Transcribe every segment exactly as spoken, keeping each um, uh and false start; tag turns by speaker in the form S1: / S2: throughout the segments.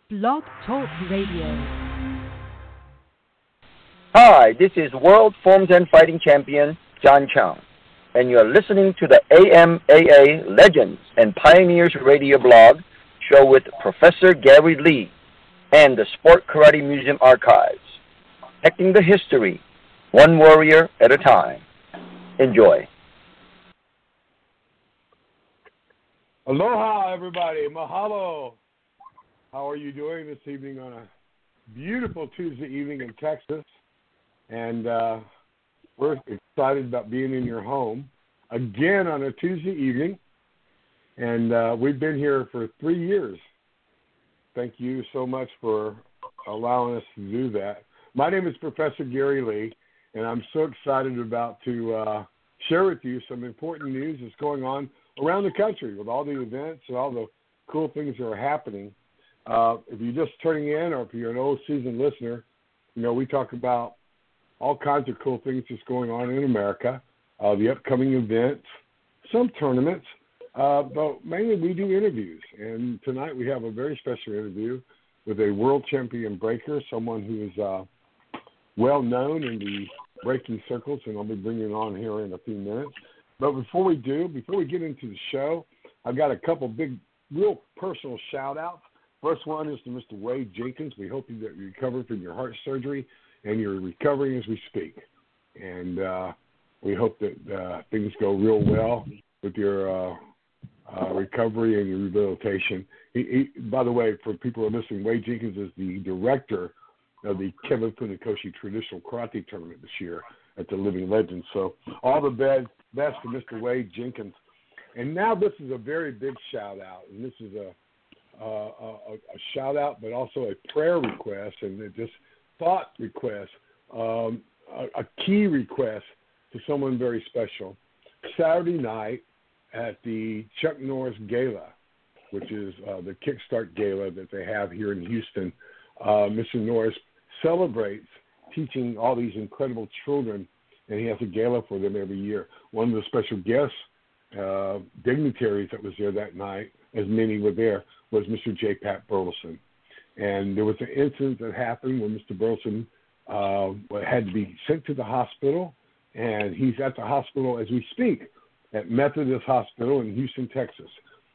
S1: Blog Talk Radio.
S2: Hi, this is World Forms and Fighting Champion John Chung, and you're listening to the A M A A Legends and Pioneers Radio blog show with Professor Gary Lee and the Sport Karate Museum Archives, protecting the history, one warrior at a time. Enjoy.
S3: Aloha, everybody. Mahalo. How are you doing this evening on a beautiful Tuesday evening in Texas? And uh, we're excited about being in your home again on a Tuesday evening. And uh, we've been here for three years. Thank you so much for allowing us to do that. My name is Professor Gary Lee, and I'm so excited about to uh, share with you some important news that's going on around the country with all the events and all the cool things that are happening. Uh, if you're just turning in or if you're an old seasoned listener, you know, we talk about all kinds of cool things that's going on in America, uh, the upcoming events, some tournaments, uh, but mainly we do interviews. And tonight we have a very special interview with a world champion breaker, someone who is uh, well known in the breaking circles, and I'll be bringing it on here in a few minutes. But before we do, before we get into the show, I've got a couple big, real personal shout-outs. First one is to Mister Wade Jenkins. We hope that you recovered from your heart surgery, and you're recovering as we speak. And uh, we hope that uh, things go real well with your uh, uh, recovery and your rehabilitation. He, he, by the way, for people who are listening, Wade Jenkins is the director of the Kevin Funakoshi Traditional Karate Tournament this year at the Living Legends. So all the best, best to Mister Wade Jenkins. And now this is a very big shout-out, and this is a Uh, a, a shout out, but also a prayer request and just thought request, um, a, a key request to someone very special. Saturday night at the Chuck Norris Gala, which is uh, the Kickstart Gala that they have here in Houston, uh, Mister Norris celebrates teaching all these incredible children, and he has a gala for them every year. One of the special guests, uh, dignitaries that was there that night, as many were there, was Mister J. Pat Burleson. And there was an incident that happened when Mister Burleson uh, had to be sent to the hospital, and he's at the hospital as we speak at Methodist Hospital in Houston, Texas.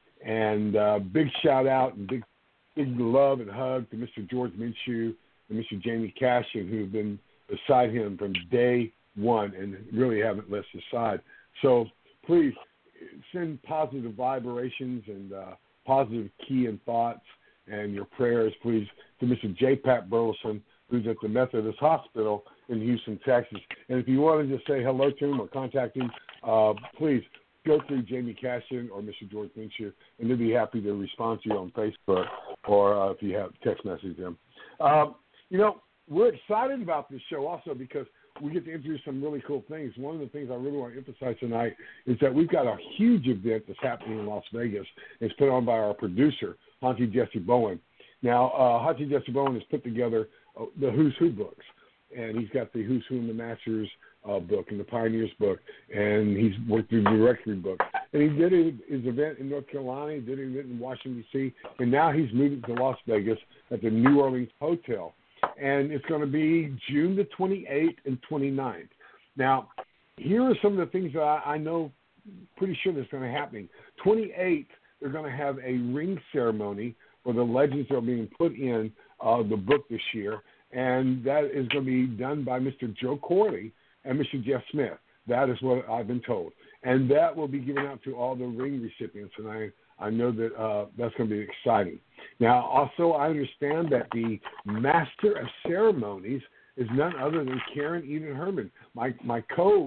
S3: And uh, big shout-out and big, big love and hug to Mister George Minshew and Mister Jamie Cashin, who have been beside him from day one and really haven't left his side. So please send positive vibrations and uh, positive key and thoughts and your prayers, please, to Mister J. Pat Burleson, who's at the Methodist Hospital in Houston, Texas. And if you want to just say hello to him or contact him, uh, please go through Jamie Cashin or Mister George Minshew, and they'll be happy to respond to you on Facebook or uh, if you have text message them. Um, you know, we're excited about this show also because we get to introduce some really cool things. One of the things I really want to emphasize tonight is that we've got a huge event that's happening in Las Vegas. It's put on by our producer, Hansi Jesse Bowen. Now, uh, Hansi Jesse Bowen has put together uh, the Who's Who books, and he's got the Who's Who and the Masters uh, book and the Pioneers book, and he's worked through the directory book. And he did his event in North Carolina, he did an event in Washington, D C, and now he's moving to Las Vegas at the New Orleans Hotel. And it's going to be June the twenty-eighth and twenty-ninth. Now, here are some of the things that I, I know pretty sure that's going to happen. twenty-eighth, they're going to have a ring ceremony where the legends are being put in uh, the book this year, and that is going to be done by Mister Joe Corley and Mister Jeff Smith. That is what I've been told. And that will be given out to all the ring recipients, and I I know that uh, that's going to be exciting. Now, also, I understand that the Master of Ceremonies is none other than Karen Eden Herman, my, my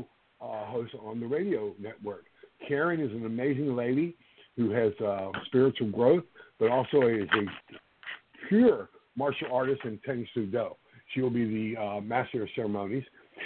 S3: co-host uh, on the radio network. Karen is an amazing lady who has uh, spiritual growth, but also is a pure martial artist in Tennis Sudo. She will be the uh, Master of Ceremonies.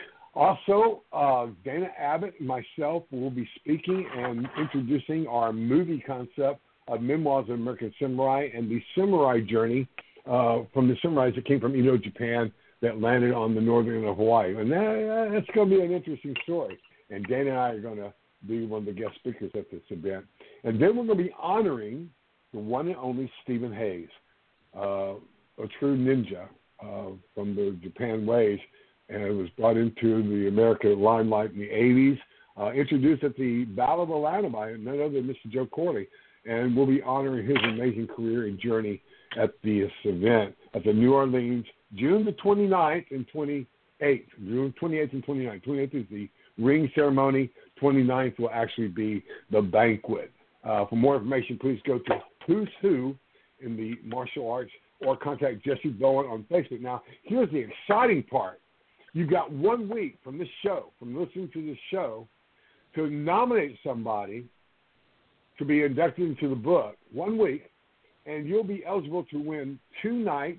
S3: Also, uh, Dana Abbott and myself will be speaking and introducing our movie concept of Memoirs of American Samurai and the samurai journey uh, from the samurais that came from Edo, Japan, that landed on the northern end of Hawaii. And that, that's going to be an interesting story. And Dana and I are going to be one of the guest speakers at this event. And then we're going to be honoring the one and only Stephen Hayes. Uh, a true ninja uh, from the Japan ways, and it was brought into the American limelight in the eighties, uh, introduced at the Battle of Atlanta by none other than Mister Joe Corley, and we'll be honoring his amazing career and journey at this event at the New Orleans, June the twenty-ninth and twenty-eighth. June twenty-eighth and twenty-ninth. twenty-eighth is the ring ceremony. twenty-ninth will actually be the banquet. Uh, for more information, please go to Who's Who in the martial arts or contact Jesse Bowen on Facebook. Now, here's the exciting part. You've got one week from this show, from listening to this show, to nominate somebody to be inducted into the book. One week. And you'll be eligible to win two nights.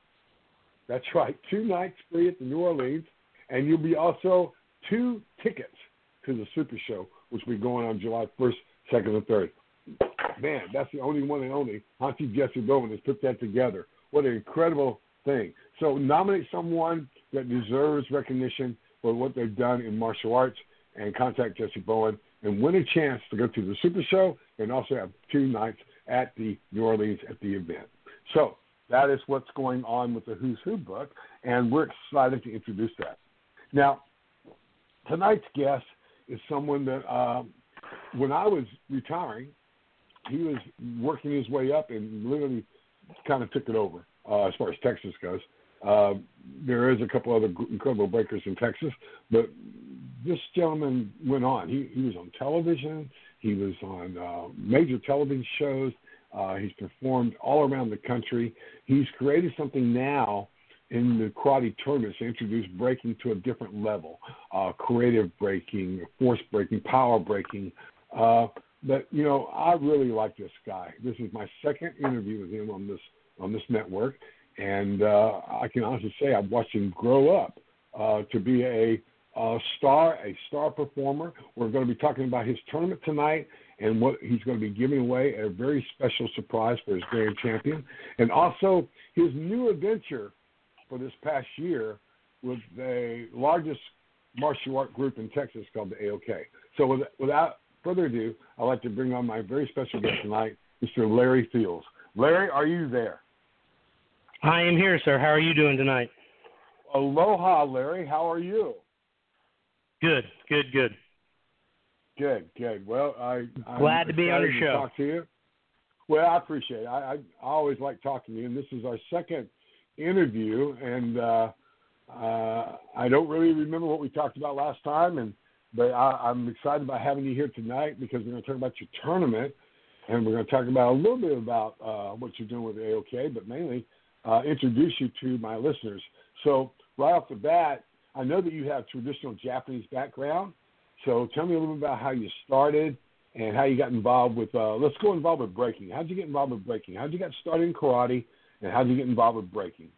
S3: That's right, two nights free at the New Orleans. And you'll be also two tickets to the Super Show, which will be going on July first, second, and third. Man, that's the only one and only. Auntie Jesse Bowen has put that together. What an incredible thing. So nominate someone that deserves recognition for what they've done in martial arts and contact Jesse Bowen and win a chance to go to the Super Show and also have two nights at the New Orleans at the event. So that is what's going on with the Who's Who book, and we're excited to introduce that. Now, tonight's guest is someone that uh, when I was retiring, he was working his way up and literally kind of took it over uh, as far as Texas goes. Uh, there is a couple other incredible breakers in Texas, but this gentleman went on. He, he was on television. He was on uh, major television shows. Uh, he's performed all around the country. He's created something now in the karate tournaments to introduce breaking to a different level, uh, creative breaking, force breaking, power breaking. Uh, but, you know, I really like this guy. This is my second interview with him on this on this network, and uh, I can honestly say I've watched him grow up uh, to be a Uh, star, a star performer. We're going to be talking about his tournament tonight and what he's going to be giving away, a very special surprise for his grand champion, and also his new adventure for this past year with the largest martial art group in Texas called the A O K. So with, without further ado, I'd like to bring on my very special guest tonight, Mister Larry Fields. Larry, are you there?
S4: I am here, sir. How are you doing tonight?
S3: Aloha, Larry. How are you?
S4: Good, good, good.
S3: Good, good. Well, I, I'm
S4: glad to be on your
S3: to
S4: show.
S3: Talk to you. Well, I appreciate it. I, I, I always like talking to you, and this is our second interview, and uh, uh, I don't really remember what we talked about last time, and but I, I'm excited about having you here tonight because we're going to talk about your tournament, and we're going to talk about a little bit about uh, what you're doing with the A O K, but mainly uh, introduce you to my listeners. So right off the bat, I know that you have traditional Japanese background, so tell me a little bit about how you started and how you got involved with, uh, let's go involved with breaking. How did you get involved with breaking? How did you get started in karate, and how did you get involved with breaking?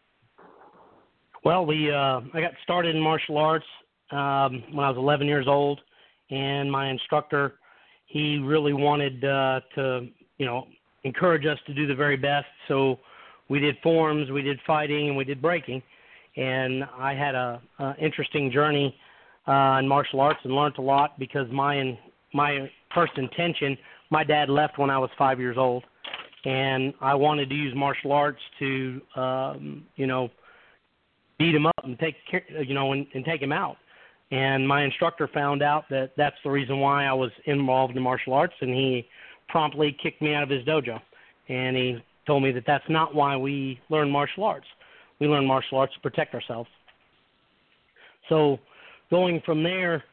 S4: Well, we uh, I got started in martial arts um, when I was eleven years old, and my instructor, he really wanted uh, to, you know, encourage us to do the very best, so we did forms, we did fighting, and we did breaking. And I had a, a interesting journey uh, in martial arts and learned a lot because my my first intention, my dad left when I was five years old, and I wanted to use martial arts to, um, you know, beat him up and take care, you know, and, and take him out. And my instructor found out that that's the reason why I was involved in martial arts, and he promptly kicked me out of his dojo. And he told me that that's not why we learn martial arts. We learn martial arts to protect ourselves. So going from there,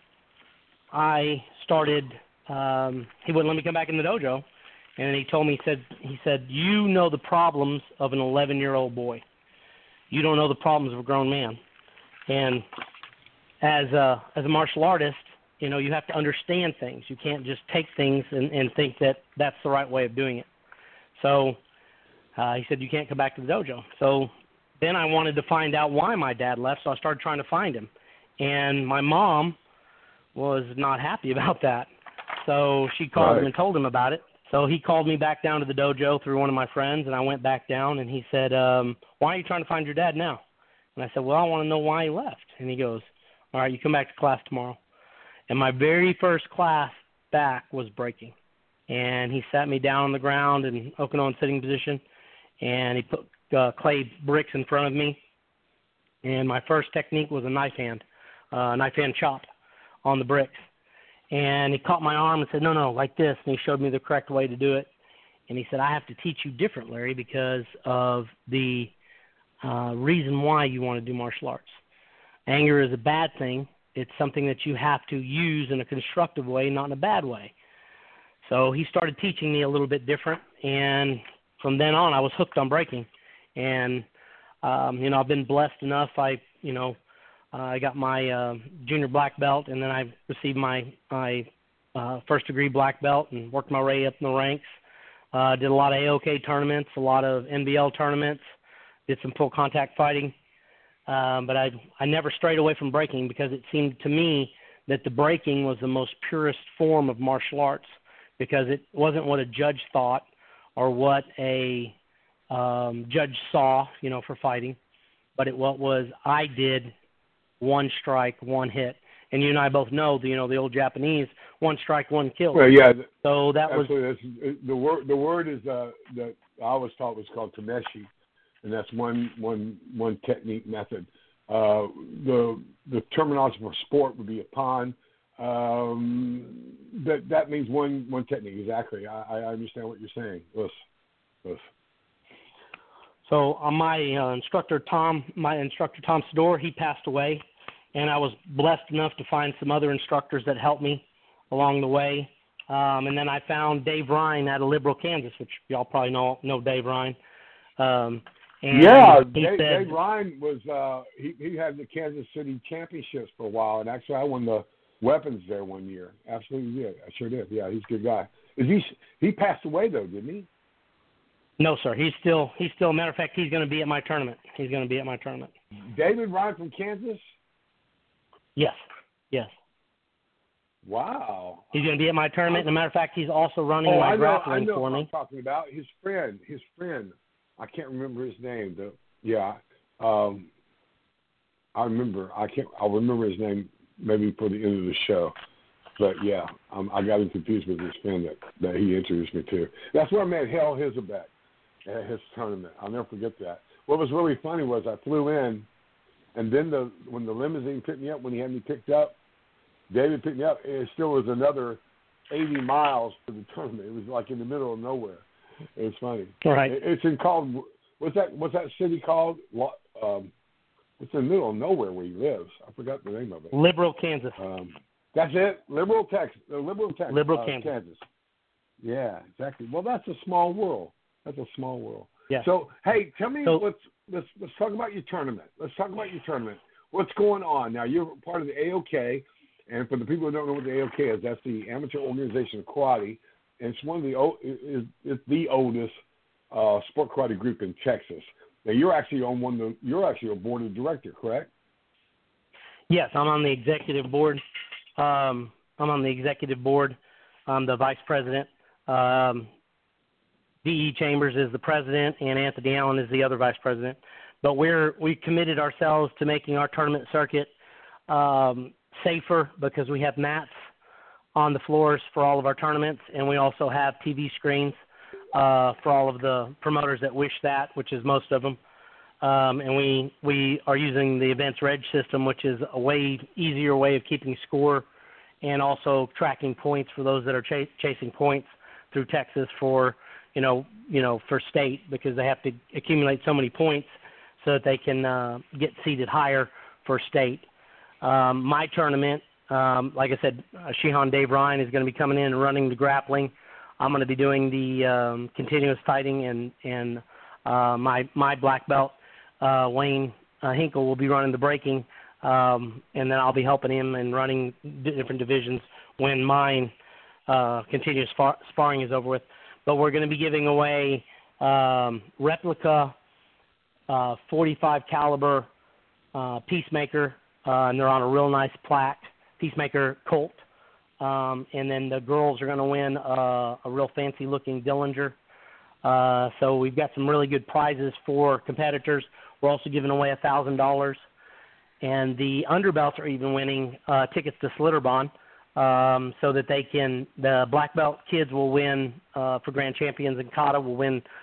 S4: I started, um, he wouldn't let me come back in the dojo, and he told me, he said, he said, you know the problems of an eleven-year-old boy. You don't know the problems of a grown man. And as a, as a martial artist, you know, you have to understand things. You can't just take things and, and think that that's the right way of doing it. So uh, he said, you can't come back to the dojo. So then I wanted to find out why my dad left, so I started trying to find him. And my mom was not happy about that. So she called
S3: right.
S4: him and told him about it. So he called me back down to the dojo through one of my friends, and I went back down, and he said, um, why are you trying to find your dad now? And I said, well, I want to know why he left. And he goes, all right, you come back to class tomorrow. And my very first class back was breaking. And he sat me down on the ground in Okinawan sitting position, and he put uh, clay bricks in front of me. And my first technique was a knife hand, uh, knife hand chop on the bricks. And he caught my arm and said, no, no, like this. And he showed me the correct way to do it. And he said, I have to teach you different, Larry, because of the uh, reason why you want to do martial arts. Anger is a bad thing. It's something that you have to use in a constructive way, not in a bad way. So he started teaching me a little bit different. And from then on, I was hooked on breaking. And Um, you know, I've been blessed enough. I, you know, uh, I got my uh, junior black belt, and then I received my my uh, first degree black belt, and worked my way up in the ranks. Uh, did a lot of A O K tournaments, a lot of N B L tournaments. Did some full contact fighting, um, but I I never strayed away from breaking because it seemed to me that the breaking was the most purest form of martial arts because it wasn't what a judge thought or what a Um, judge saw, you know, for fighting, but it what was I did one strike, one hit, and you and I both know, the, you know, the old Japanese one strike, one kill.
S3: Well, yeah.
S4: So that
S3: absolutely.
S4: was
S3: that's, the word. The word is uh, that I was taught was called tameshi, and that's one one one technique method. Uh, the the terminology for sport would be upon. Um, that that means one one technique exactly. I, I understand what you're saying. Listen, listen.
S4: So uh, my uh, instructor, Tom, my instructor, Tom Sador, he passed away, and I was blessed enough to find some other instructors that helped me along the way. Um, and then I found Dave Ryan out of Liberal, Kansas, which y'all probably know know Dave Ryan. Um, and
S3: yeah,
S4: he
S3: Dave,
S4: said,
S3: Dave Ryan was uh, he, he had the Kansas City Championships for a while, and actually I won the weapons there one year. Absolutely did. I sure did. Yeah, he's a good guy. Is he he passed away though, didn't he?
S4: No, sir. He's still, he's still, matter of fact, he's going to be at my tournament. He's going to be at my tournament.
S3: David Ryan from Kansas?
S4: Yes, yes.
S3: Wow.
S4: He's going to be at my tournament. As a matter of fact, he's also running
S3: oh,
S4: my
S3: I know,
S4: grappling
S3: I know
S4: for
S3: what
S4: me.
S3: I'm talking about. His friend, his friend. I can't remember his name. Though. Yeah. Um, I remember. I can't, I'll remember his name maybe for the end of the show. But, yeah, um, I got him confused with his friend that, that he introduced me to. That's where I met Hell Hizabek. At his tournament. I'll never forget that. What was really funny was I flew in, and then the when the limousine picked me up, when he had me picked up, David picked me up, and it still was another eighty miles to the tournament. It was like in the middle of nowhere. It was funny.
S4: Right.
S3: It, it's in called, what's that, what's that city called? Um, it's in the middle of nowhere where he lives. I forgot the name of it.
S4: Liberal, Kansas.
S3: Um, that's it? Liberal, Texas. Uh, Liberal, Texas.
S4: Liberal,
S3: uh,
S4: Kansas.
S3: Kansas. Yeah, exactly. Well, that's a small world. That's a small world.
S4: Yeah.
S3: So, hey, tell me,
S4: so,
S3: let's, let's let's talk about your tournament. Let's talk about your tournament. What's going on now? You're part of the A O K, and for the people who don't know what the A O K is, that's the Amateur Organization of Karate, and it's one of the is it's the oldest uh, sport karate group in Texas. Now, you're actually on one. Of the, you're actually a board of director, correct?
S4: Yes, I'm on the executive board. Um, I'm on the executive board. I'm the vice president. Um, D E Chambers is the president, and Anthony Allen is the other vice president. But we're we committed ourselves to making our tournament circuit um, safer because we have mats on the floors for all of our tournaments, and we also have T V screens uh, for all of the promoters that wish that, which is most of them. Um, and we we are using the Events Reg system, which is a way easier way of keeping score and also tracking points for those that are ch- chasing points through Texas for you know you know for state, because they have to accumulate so many points so that they can uh, get seated higher for state. Um, my tournament, um, like I said, uh, Shihan Dave Ryan is going to be coming in and running the grappling. I'm going to be doing the um, continuous fighting, and and uh, my my black belt. Uh, Wayne uh, Hinkle will be running the breaking, um, and then I'll be helping him and running d- different divisions when mine uh, continuous spar- sparring is over with. But we're going to be giving away um, replica uh, forty-five caliber uh, Peacemaker, uh, and they're on a real nice plaque, Peacemaker Colt. Um, and then the girls are going to win uh, a real fancy-looking Dillinger. Uh, so we've got some really good prizes for competitors. We're also giving away one thousand dollars. And the underbelts are even winning uh, tickets to Slitterbahn, um, so that they can, the black belt kids will win uh, for grand champions, and Kata will win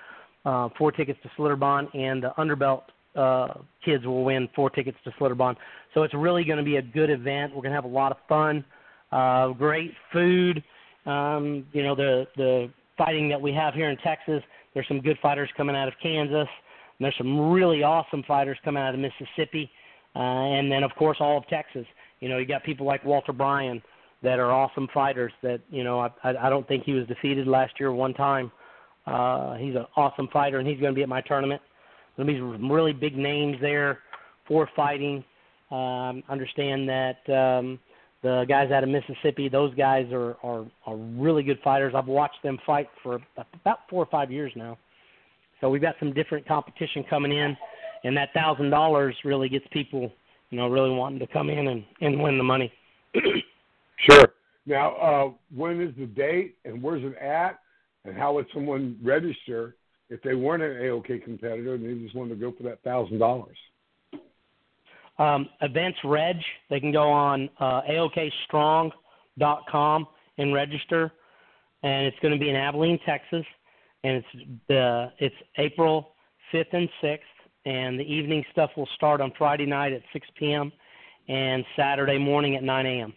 S4: uh, four tickets to Schlitterbahn, and the underbelt uh, kids will win four tickets to Schlitterbahn. So it's really going to be a good event. We're going to have a lot of fun, uh, great food. Um, you know, the the fighting that we have here in Texas, there's some good fighters coming out of Kansas, and there's some really awesome fighters coming out of Mississippi, uh, and then, of course, all of Texas. You know, you got people like Walter Bryan that are awesome fighters that, you know, I, I don't think he was defeated last year one time. Uh, he's an awesome fighter, and he's going to be at my tournament. There'll be some really big names there for fighting. Um, understand that um, the guys out of Mississippi, those guys are, are, are really good fighters. I've watched them fight for about four or five years now. So we've got some different competition coming in, and that one thousand dollars really gets people, you know, really wanting to come in and, and win the money.
S3: Sure. Now, uh, when is the date, and where's it at, and how would someone register if they weren't an A O K competitor and they just wanted to go for that one thousand dollars?
S4: Um, events reg, they can go on uh, A O K strong dot com and register, and it's going to be in Abilene, Texas, and it's the it's April fifth and sixth, and the evening stuff will start on Friday night at six p.m. and Saturday morning at nine a.m.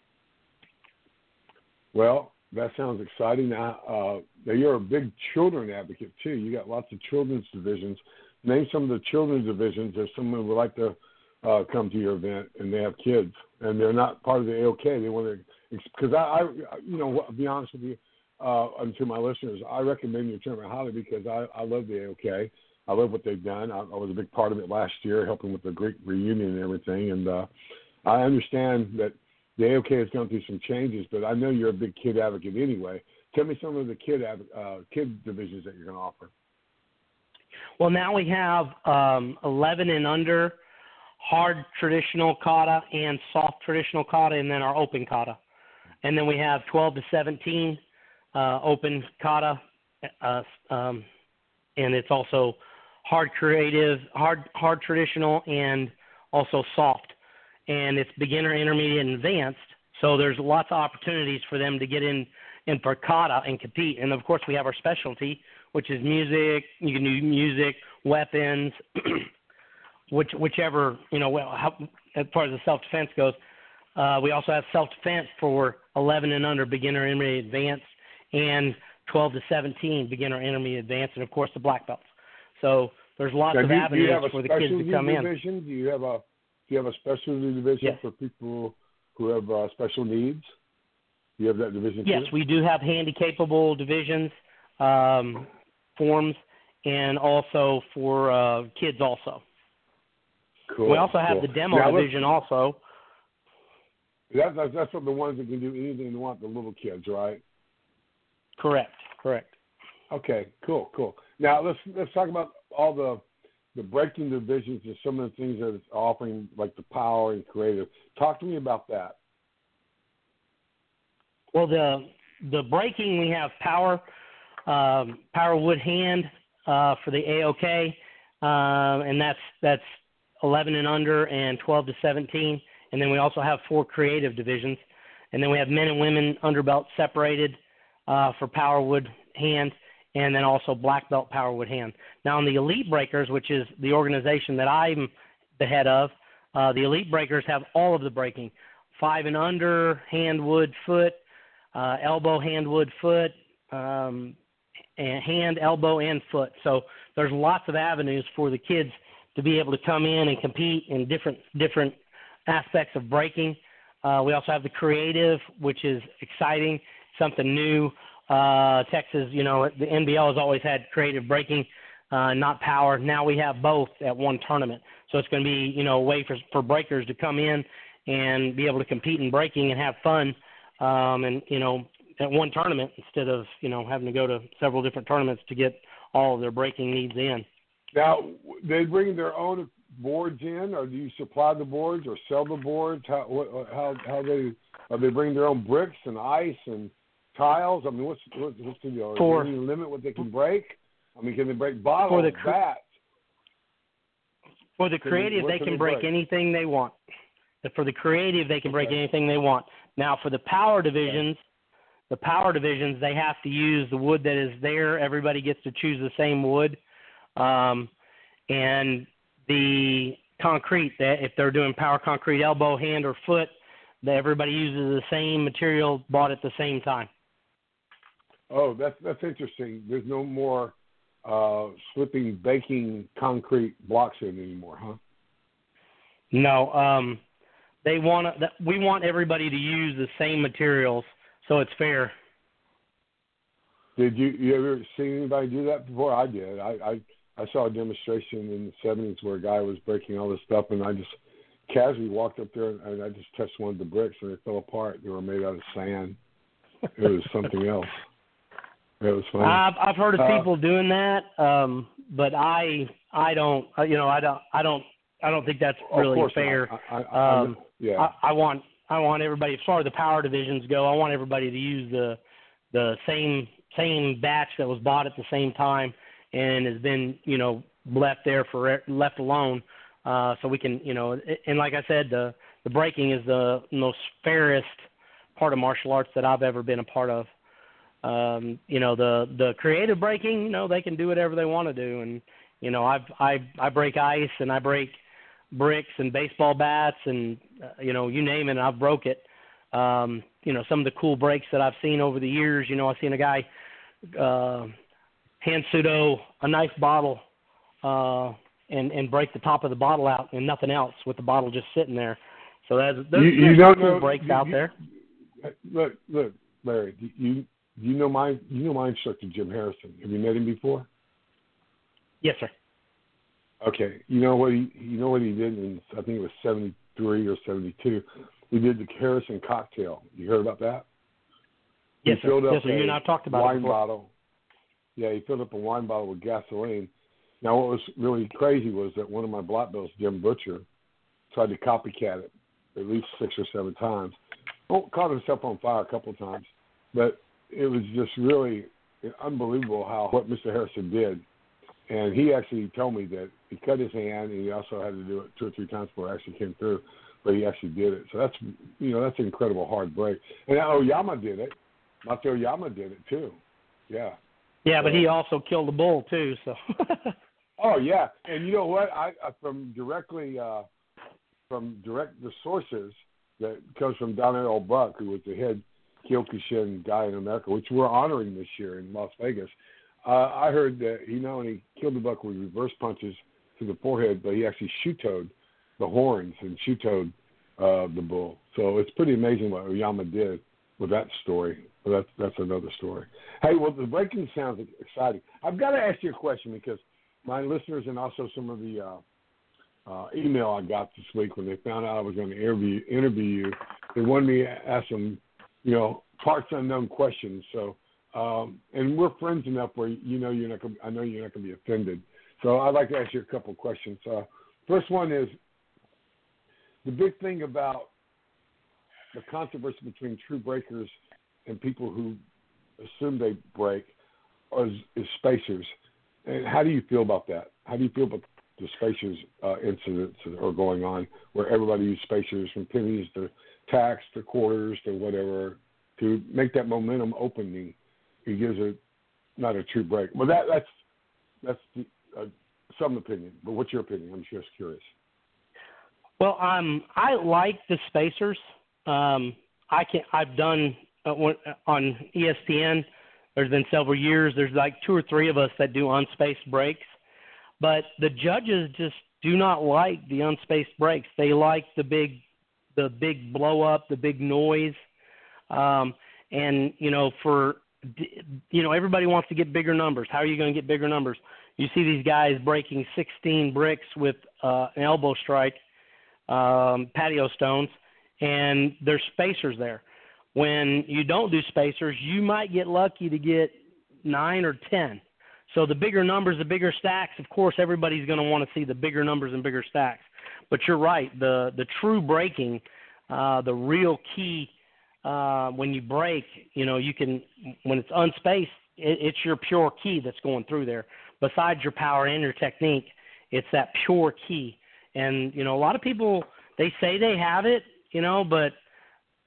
S3: Well, that sounds exciting. Now, uh, now, you're a big children advocate, too. You got lots of children's divisions. Name some of the children's divisions if someone would like to uh, come to your event and they have kids and they're not part of the A O K. They want to, because I, I, you know, I'll be honest with you, uh, and to my listeners, I recommend your tournament highly because I, I love the A O K. I love what they've done. I, I was a big part of it last year, helping with the great reunion and everything. And uh, I understand that the A O K has gone through some changes, but I know you're a big kid advocate anyway. Tell me some of the kid uh, kid divisions that you're going to offer.
S4: Well, now we have um, eleven and under, hard traditional kata and soft traditional kata, and then our open kata. And then we have twelve to seventeen uh, open kata, uh, um, and it's also hard creative, hard hard traditional, and also soft. And it's beginner, intermediate, and advanced. So there's lots of opportunities for them to get in, in for kata and compete. And, of course, we have our specialty, which is music. You can do music, weapons, which, whichever, you know, how, as far as the self-defense goes. Uh, we also have self-defense for eleven and under, beginner, intermediate, advanced, and twelve to seventeen, beginner, intermediate, advanced, and, of course, the black belts. So there's lots
S3: now,
S4: of
S3: do,
S4: avenues
S3: do you have
S4: for the kids to come
S3: division?
S4: in.
S3: Do you have a Do you have a specialty division
S4: yes.
S3: for people who have uh, special needs? Do you have that division
S4: Yes,
S3: too?
S4: we do have handy-capable divisions, um, forms, and also for uh, kids also.
S3: Cool.
S4: We also have
S3: cool.
S4: the demo
S3: now,
S4: division also.
S3: That, that's, that's for the ones that can do anything they want, the little kids, right?
S4: Correct, correct.
S3: Okay, cool, cool. Now let's let's talk about all the the breaking divisions and some of the things that it's offering, like the power and creative. Talk to me about that.
S4: Well, the the breaking, we have power, um, power wood hand uh, for the A O K, um, and that's that's eleven and under and twelve to seventeen. And then we also have four creative divisions. And then we have men and women underbelt separated uh, for power wood hand, and then also black belt power wood hand. Now, in the Elite Breakers, which is the organization that I'm the head of, uh, the Elite Breakers have all of the breaking, five and under, hand, wood, foot, uh, elbow, hand, wood, foot, um, and hand, elbow, and foot. So there's lots of avenues for the kids to be able to come in and compete in different different aspects of breaking. Uh, we also have the creative, which is exciting, something new. Uh, Texas, you know, the N B L has always had creative breaking, uh, not power. Now we have both at one tournament. So it's going to be, you know, a way for, for breakers to come in and be able to compete in breaking and have fun, um, and, you know, at one tournament instead of, you know, having to go to several different tournaments to get all of their breaking needs in.
S3: Now, they bring their own boards in, or do you supply the boards or sell the boards? How how how they are they bring their own bricks and ice and tiles? I mean, what's what's, what's the deal? Is there any limit what they can break? I mean, can they break bottles,
S4: for the cre-
S3: bats?
S4: For the creative, they, they can break, break anything they want. For the creative, they can break okay. anything they want. Now, for the power divisions, the power divisions, they have to use the wood that is there. Everybody gets to choose the same wood. Um, and the concrete, that if they're doing power concrete, elbow, hand, or foot, that everybody uses the same material bought at the same time.
S3: Oh, that's that's interesting. There's no more uh, slipping, baking concrete blocks in anymore, huh?
S4: No, um, they want we want everybody to use the same materials, so it's fair.
S3: Did you you ever see anybody do that before? I did. I, I I saw a demonstration in the seventies where a guy was breaking all this stuff, and I just casually walked up there and, and I just touched one of the bricks, and they fell apart. They were made out of sand. It was something else. It was funny.
S4: I've I've heard of
S3: uh,
S4: people doing that, um, but I I don't you know I don't I don't I don't think that's really fair.
S3: I, I, I,
S4: um,
S3: yeah.
S4: I, I want I want everybody, as far as the power divisions go, I want everybody to use the the same same batch that was bought at the same time and has been you know left there for left alone, uh, so we can you know and like I said, the the breaking is the most fairest part of martial arts that I've ever been a part of. Um, you know, the, the creative breaking, you know, they can do whatever they want to do. And, you know, I've, I, I break ice and I break bricks and baseball bats and, uh, you know, you name it, I've broke it. Um, you know, some of the cool breaks that I've seen over the years, you know, I've seen a guy, uh, hand pseudo a nice bottle, uh, and, and break the top of the bottle out and nothing else with the bottle just sitting there. So that's, there's,
S3: you, you
S4: there's
S3: don't
S4: some cool
S3: know,
S4: breaks
S3: you,
S4: out
S3: you,
S4: there.
S3: Look, look, Larry, you, You know my you know my instructor, Jim Harrison. Have you met him before?
S4: Yes, sir.
S3: Okay. You know what he you know what he did in I think it was seventy-three or seventy-two. He did the Harrison cocktail. You heard about that?
S4: Yes,
S3: he filled
S4: sir.
S3: up
S4: Yes, sir. You and I talked about
S3: wine
S4: it before.
S3: bottle. Yeah, he filled up a wine bottle with gasoline. Now, what was really crazy was that one of my black belts, Jim Butcher, tried to copycat it at least six or seven times. Oh, caught himself on fire a couple of times, but it was just really unbelievable how what Mister Harrison did. And he actually told me that he cut his hand, and he also had to do it two or three times before it actually came through, but he actually did it. So that's, you know, that's an incredible hard break. And Oyama did it. Mate Oyama did it too. Yeah.
S4: Yeah,
S3: so,
S4: but he also killed a bull too. So.
S3: Oh yeah, and you know what? I, I from directly uh, from direct the sources that comes from Donnell Buck, who was the head Kyokushin guy in America, which we're honoring this year in Las Vegas. Uh, I heard that he not only killed the buck with reverse punches to the forehead, but he actually shutoed the horns and shutoed uh, the bull. So it's pretty amazing what Oyama did with that story. But that's that's another story. Hey, well, the breaking sounds exciting. I've got to ask you a question because my listeners and also some of the uh, uh, email I got this week when they found out I was going to interview interview you, they wanted me to ask them, you know, parts unknown questions. So, um, and we're friends enough where you know you're not. Gonna, I know you're not going to be offended. So I'd like to ask you a couple of questions. Uh, first one is the big thing about the controversy between true breakers and people who assume they break is, is spacers. And how do you feel about that? How do you feel about the spacers uh, incidents that are going on where everybody uses spacers from pennies to tacks to quarters to whatever to make that momentum opening? It gives a not a true break. Well, that that's that's the, uh, some opinion. But what's your opinion? I'm just curious.
S4: Well, um, I like the spacers. Um, I can I've done uh, on E S P N. There's been several years. There's like two or three of us that do unspaced breaks, but the judges just do not like the unspaced breaks. They like the big, the big blow up, the big noise, um, and you know, for you know, everybody wants to get bigger numbers. How are you going to get bigger numbers? You see these guys breaking sixteen bricks with uh, an elbow strike, um, patio stones, and there's spacers there. When you don't do spacers, you might get lucky to get nine or ten. So the bigger numbers, the bigger stacks, of course, everybody's going to want to see the bigger numbers and bigger stacks. But you're right, the, the true breaking, uh, the real key uh, when you break, you know, you can, when it's unspaced, it, it's your pure key that's going through there. Besides your power and your technique, it's that pure key. And, you know, a lot of people, they say they have it, you know, but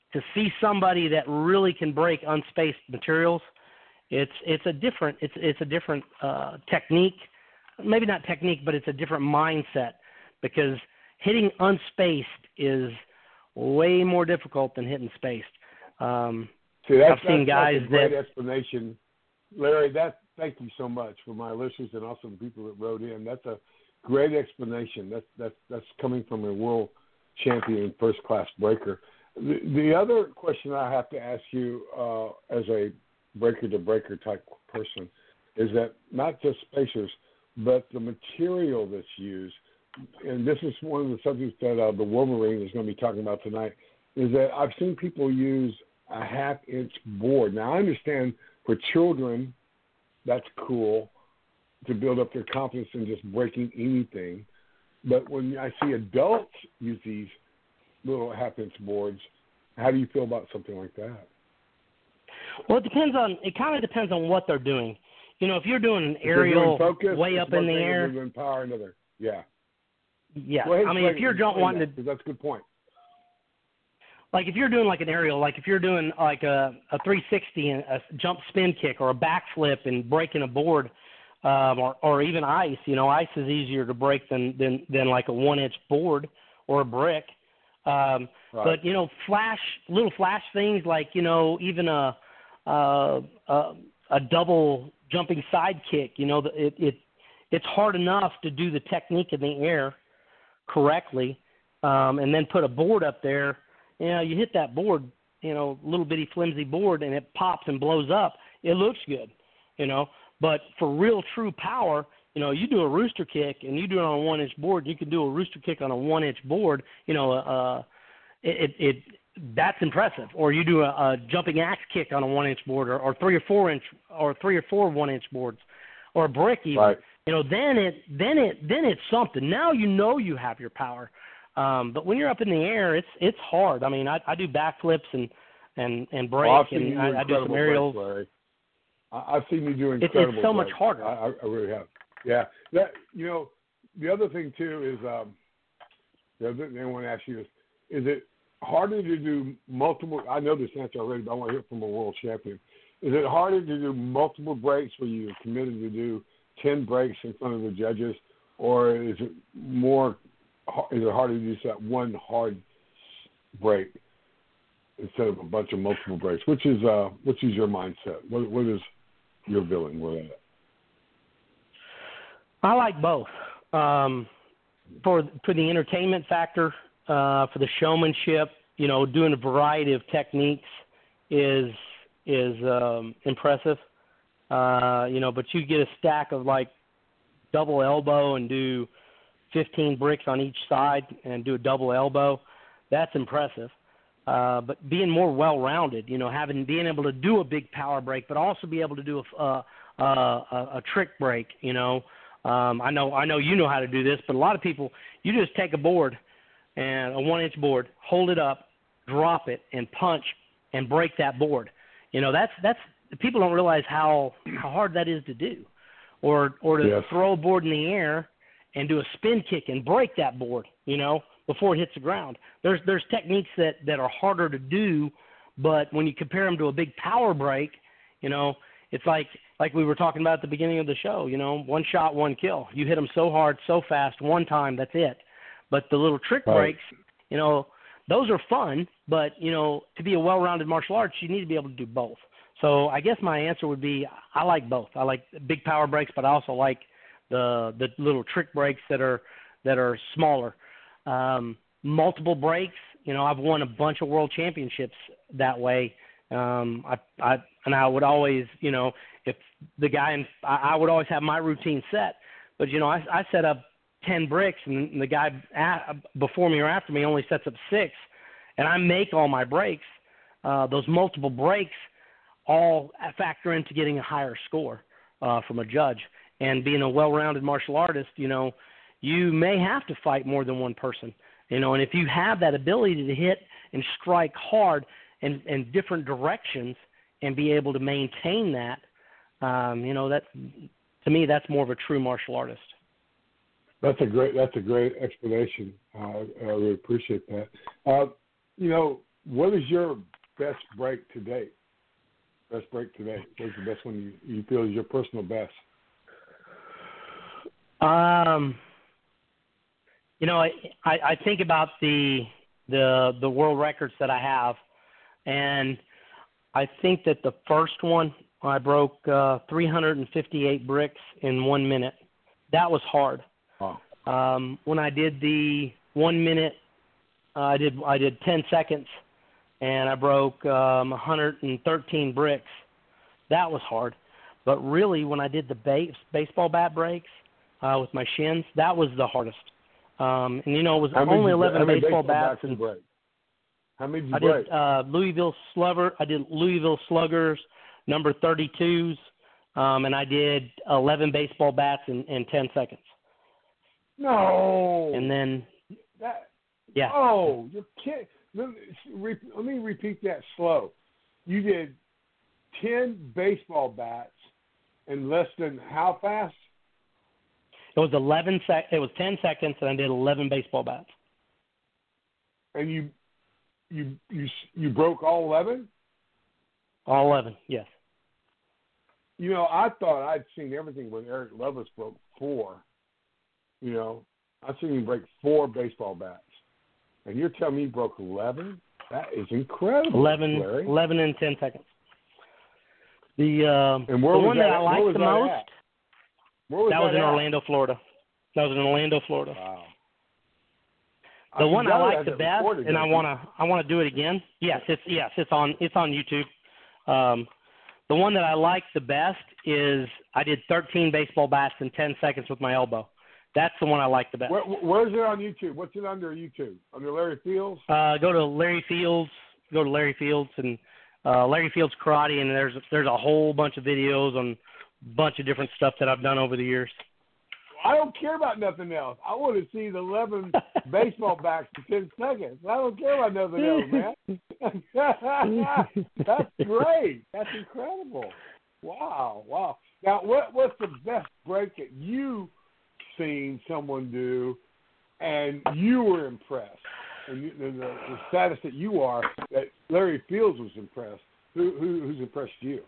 S4: to see somebody that really can break unspaced materials, it's it's a different it's it's a different uh, technique. Maybe not technique, but it's a different mindset, because hitting unspaced is way more difficult than hitting spaced. Um,
S3: See, that's,
S4: I've seen
S3: that's,
S4: guys
S3: that's a great
S4: that
S3: explanation, Larry. That thank you so much for my listeners and also the people that wrote in. That's a great explanation. That's that's that's coming from a world champion first class breaker. The, the other question I have to ask you uh, as a breaker to breaker type person is that not just spacers, but the material that's used, and this is one of the subjects that uh, the Wolverine is going to be talking about tonight, is that I've seen people use a half-inch board. Now, I understand for children, that's cool to build up their confidence in just breaking anything. But when I see adults use these little half-inch boards, how do you feel about something like that?
S4: Well, it depends on. It kind of depends on what they're doing. You know, if you're doing an aerial
S3: focus,
S4: way up in the air,
S3: doing power, another, yeah,
S4: yeah.
S3: Go ahead,
S4: I mean, if you're don't wanting
S3: that,
S4: to,
S3: that's a good point.
S4: Like if you're doing like an aerial, like if you're doing like a, a three sixty and a jump spin kick or a backflip and breaking a board, um, or or even ice. You know, ice is easier to break than than than like a one inch board or a brick. Um,
S3: right.
S4: But you know, flash little flash things like you know even a a, a, a double jumping side kick. You know, it it it's hard enough to do the technique in the air correctly, um, and then put a board up there. You know, you hit that board, you know, little bitty flimsy board, and it pops and blows up. It looks good, you know. But for real true power, you know, you do a rooster kick and you do it on a one inch board. You can do a rooster kick on a one inch board. You know, uh, it, it, it that's impressive. Or you do a, a jumping axe kick on a one inch board, or, or three or four inch, or three or four one inch boards, or a brick even.
S3: Right.
S4: You know, then it, then it, then it's something. Now you know you have your power. Um, but when you're up in the air, it's it's hard. I mean, I, I do backflips and and and break,
S3: well,
S4: and I, I do some aerials.
S3: Breaks, I, I've seen you do incredible.
S4: It's, it's so
S3: breaks.
S4: much harder.
S3: I, I really have. Yeah. That you know, the other thing too is um, the other thing I want to ask you is: is it harder to do multiple? I know this answer already, but I want to hear it from a world champion. Is it harder to do multiple breaks where you're committed to do ten breaks in front of the judges, or is it more? Is it harder to do that one hard break instead of a bunch of multiple breaks? Which is uh, which is your mindset? What, what is your feeling with that?
S4: I like both. Um, for for the entertainment factor, uh, for the showmanship, you know, doing a variety of techniques is is um, impressive. Uh, you know, but you get a stack of like double elbow and do fifteen bricks on each side and do a double elbow. That's impressive. Uh, but being more well-rounded, you know, having being able to do a big power break, but also be able to do a a, a, a trick break. You know, um, I know I know you know how to do this, but a lot of people, you just take a board and a one-inch board, hold it up, drop it, and punch and break that board. You know, that's that's people don't realize how how hard that is to do, or or to
S3: yes.
S4: throw a board in the air and do a spin kick and break that board, you know, before it hits the ground. There's there's techniques that, that are harder to do, but when you compare them to a big power break, you know, it's like like we were talking about at the beginning of the show, you know, one shot, one kill. You hit them so hard, so fast, one time, that's it. But the little trick
S3: right.
S4: breaks, you know, those are fun, but, you know, to be a well-rounded martial arts, you need to be able to do both. So I guess my answer would be I like both. I like big power breaks, but I also like the the little trick breaks that are that are smaller. Um, multiple breaks, you know, I've won a bunch of world championships that way. Um, I, I and I would always, you know, if the guy in, I, I would always have my routine set. But you know, I, I set up ten bricks, and the guy at, before me or after me only sets up six, and I make all my breaks. Uh, those multiple breaks all factor into getting a higher score uh, from a judge. And being a well-rounded martial artist, you know, you may have to fight more than one person, you know, and if you have that ability to hit and strike hard in, in different directions and be able to maintain that, um, you know, that to me, that's more of a true martial artist.
S3: That's a great, that's a great explanation. Uh, I really appreciate that. Uh, you know, what is your best break to date? Best break to date. What's the best one you, you feel is your personal best?
S4: Um, you know, I, I, I think about the the the world records that I have, and I think that the first one I broke uh, three hundred fifty-eight bricks in one minute. That was hard.
S3: Oh.
S4: Um, when I did the one minute, uh, I did I did ten seconds, and I broke um, one hundred thirteen bricks. That was hard. But really, when I did the base, baseball bat breaks uh, with my shins, that was the hardest. Um, and you know, it was
S3: how
S4: only
S3: you,
S4: eleven baseball, baseball bats.
S3: And break? How many did you
S4: I
S3: break?
S4: did uh, Louisville Slugger. I did Louisville Sluggers, number thirty-twos, um, and I did eleven baseball bats in, in ten seconds.
S3: No.
S4: And then,
S3: that,
S4: yeah.
S3: Oh, you can't. Let me, let me repeat that slow. You did ten baseball bats in less than how fast?
S4: It was eleven sec. It was ten seconds, and I did eleven baseball bats.
S3: And you, you, you, you broke all eleven?
S4: All eleven, yes.
S3: You know, I thought I'd seen everything when Eric Levis broke four. You know, I've seen him break four baseball bats. And you're telling me he broke eleven? That is incredible,
S4: eleven,
S3: Larry.
S4: eleven in ten seconds. The, uh,
S3: and where
S4: the
S3: was
S4: one
S3: that,
S4: that I liked the
S3: that
S4: most,
S3: at? Where was
S4: that
S3: that
S4: was in
S3: at?
S4: Orlando, Florida. That was in Orlando, Florida.
S3: Wow.
S4: The
S3: I
S4: one I like the
S3: it
S4: best,
S3: recorded,
S4: and I
S3: you?
S4: want to I want to do it again. Yes, it's yes, it's on it's on YouTube. Um, the one that I like the best is I did thirteen baseball bats in ten seconds with my elbow. That's the one I like the best.
S3: Where, where's it on YouTube? What's it under YouTube? Under Larry Fields?
S4: Uh, go to Larry Fields. Go to Larry Fields and uh, Larry Fields Karate, and there's there's a whole bunch of videos on a bunch of different stuff that I've done over the years.
S3: I don't care about nothing else. I want to see the eleven baseball bats in ten seconds. I don't care about nothing else, man. That's great. That's incredible. Wow, wow. Now, what what's the best break that you seen someone do, and you were impressed, and you, the, the, the status that you are, that Larry Fields was impressed. Who, who who's impressed you?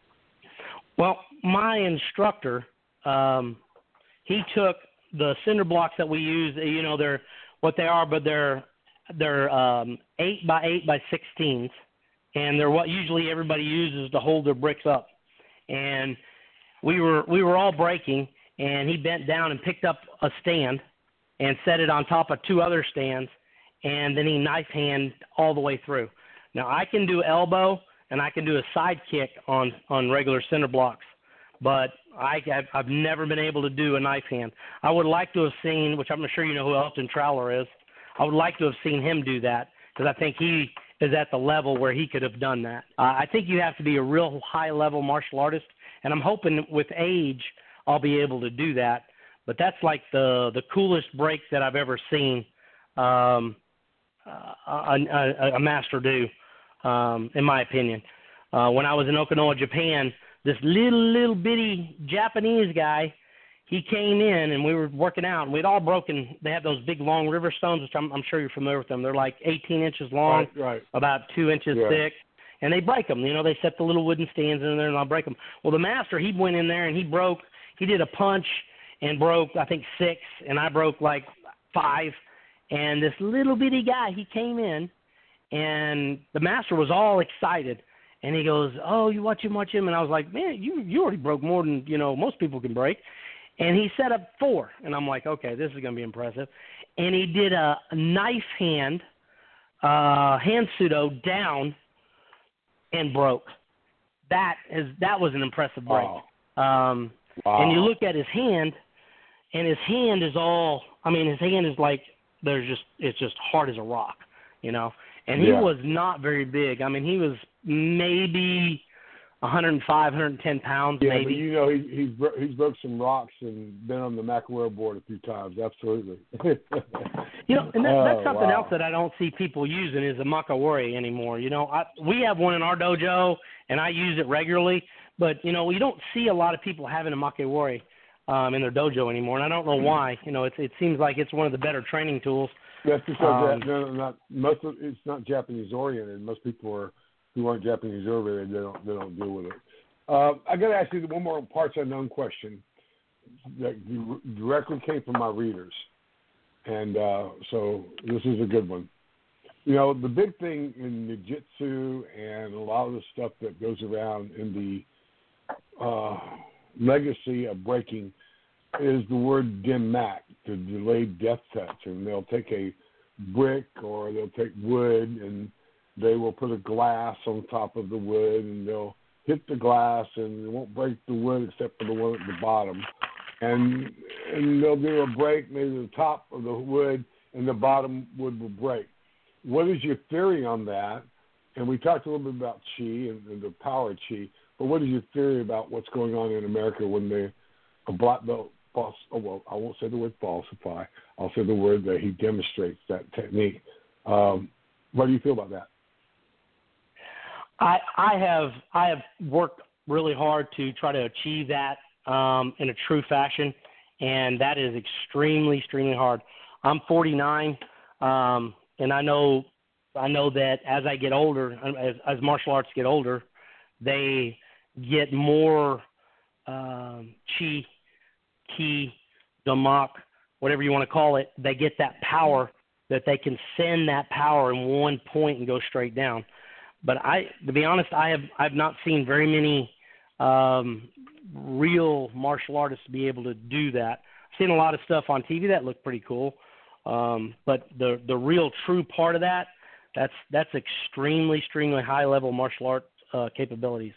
S4: Well, my instructor, um, he took the cinder blocks that we use. You know, they're what they are, but they're they're um, eight by eight by sixteens, and they're what usually everybody uses to hold their bricks up. And we were we were all breaking. And he bent down and picked up a stand and set it on top of two other stands, and then he knife hand all the way through. Now, I can do elbow, and I can do a side kick on, on regular cinder blocks, but I, I've never been able to do a knife hand. I would like to have seen, which I'm sure you know who Elton Trowler is, I would like to have seen him do that because I think he is at the level where he could have done that. Uh, I think you have to be a real high-level martial artist, and I'm hoping with age – I'll be able to do that. But that's like the, the coolest break that I've ever seen um, a, a, a master do, um, in my opinion. Uh, when I was in Okinawa, Japan, this little, little bitty Japanese guy, he came in and we were working out, and we'd all broken. They have those big, long river stones, which I'm, I'm sure you're familiar with them. They're like eighteen inches long,
S3: right, right.
S4: about two inches
S3: yeah.
S4: thick. And they break them. You know, they set the little wooden stands in there, and I'll break them. Well, the master, he went in there, and he broke – he did a punch and broke, I think, six, and I broke like five. And this little bitty guy, he came in, and the master was all excited. And he goes, oh, you watch him, watch him. And I was like, man, you you already broke more than, you know, most people can break. And he set up four. And I'm like, okay, this is going to be impressive. And he did a knife hand, uh, hand pseudo down and broke. That is that was an impressive break.
S3: Oh.
S4: Um
S3: Wow.
S4: And you look at his hand, and his hand is all, I mean, his hand is like, there's just, it's just hard as a rock, you know. And he
S3: yeah.
S4: was not very big. I mean, he was maybe one hundred five, one hundred ten pounds,
S3: yeah,
S4: maybe.
S3: But you know, he, he's bro- he's broke some rocks and been on the McEnroe board a few times. Absolutely.
S4: You know, and that,
S3: oh,
S4: that's something
S3: wow.
S4: else that I don't see people using is a makawari anymore. You know, I, we have one in our dojo, and I use it regularly. But, you know, you don't see a lot of people having a makawari. um, in their dojo anymore, and I don't know why. You know, it, it seems like it's one of the better training tools.
S3: That's because
S4: Um,
S3: that, no, not most of it's not Japanese oriented. Most people are who aren't Japanese oriented. They don't they don't deal with it. Uh, I got to ask you one more parts unknown question that directly came from my readers, and uh, so this is a good one. You know, the big thing in Jiu-Jitsu and a lot of the stuff that goes around in the uh, legacy of breaking is the word D M A C, the delayed death touch. And they'll take a brick or they'll take wood and they will put a glass on top of the wood and they'll hit the glass and it won't break the wood except for the one at the bottom. And and they'll do a break, maybe the top of the wood and the bottom wood will break. What is your theory on that? And we talked a little bit about chi and, and the power of chi, but what is your theory about what's going on in America when they a black belt false? Oh, well, I won't say the word falsify. I'll say the word that he demonstrates that technique. Um, what do you feel about that?
S4: I I have I have worked really hard to try to achieve that um, in a true fashion, and that is extremely extremely hard. I'm forty-nine. Um, And I know, I know that as I get older, as, as martial arts get older, they get more um, chi, ki, damak, whatever you want to call it. They get that power that they can send that power in one point and go straight down. But I, to be honest, I have I've not seen very many um, real martial artists be able to do that. I've seen a lot of stuff on T V that look pretty cool. Um, but the the real true part of that, that's that's extremely, extremely high level martial art uh, capabilities.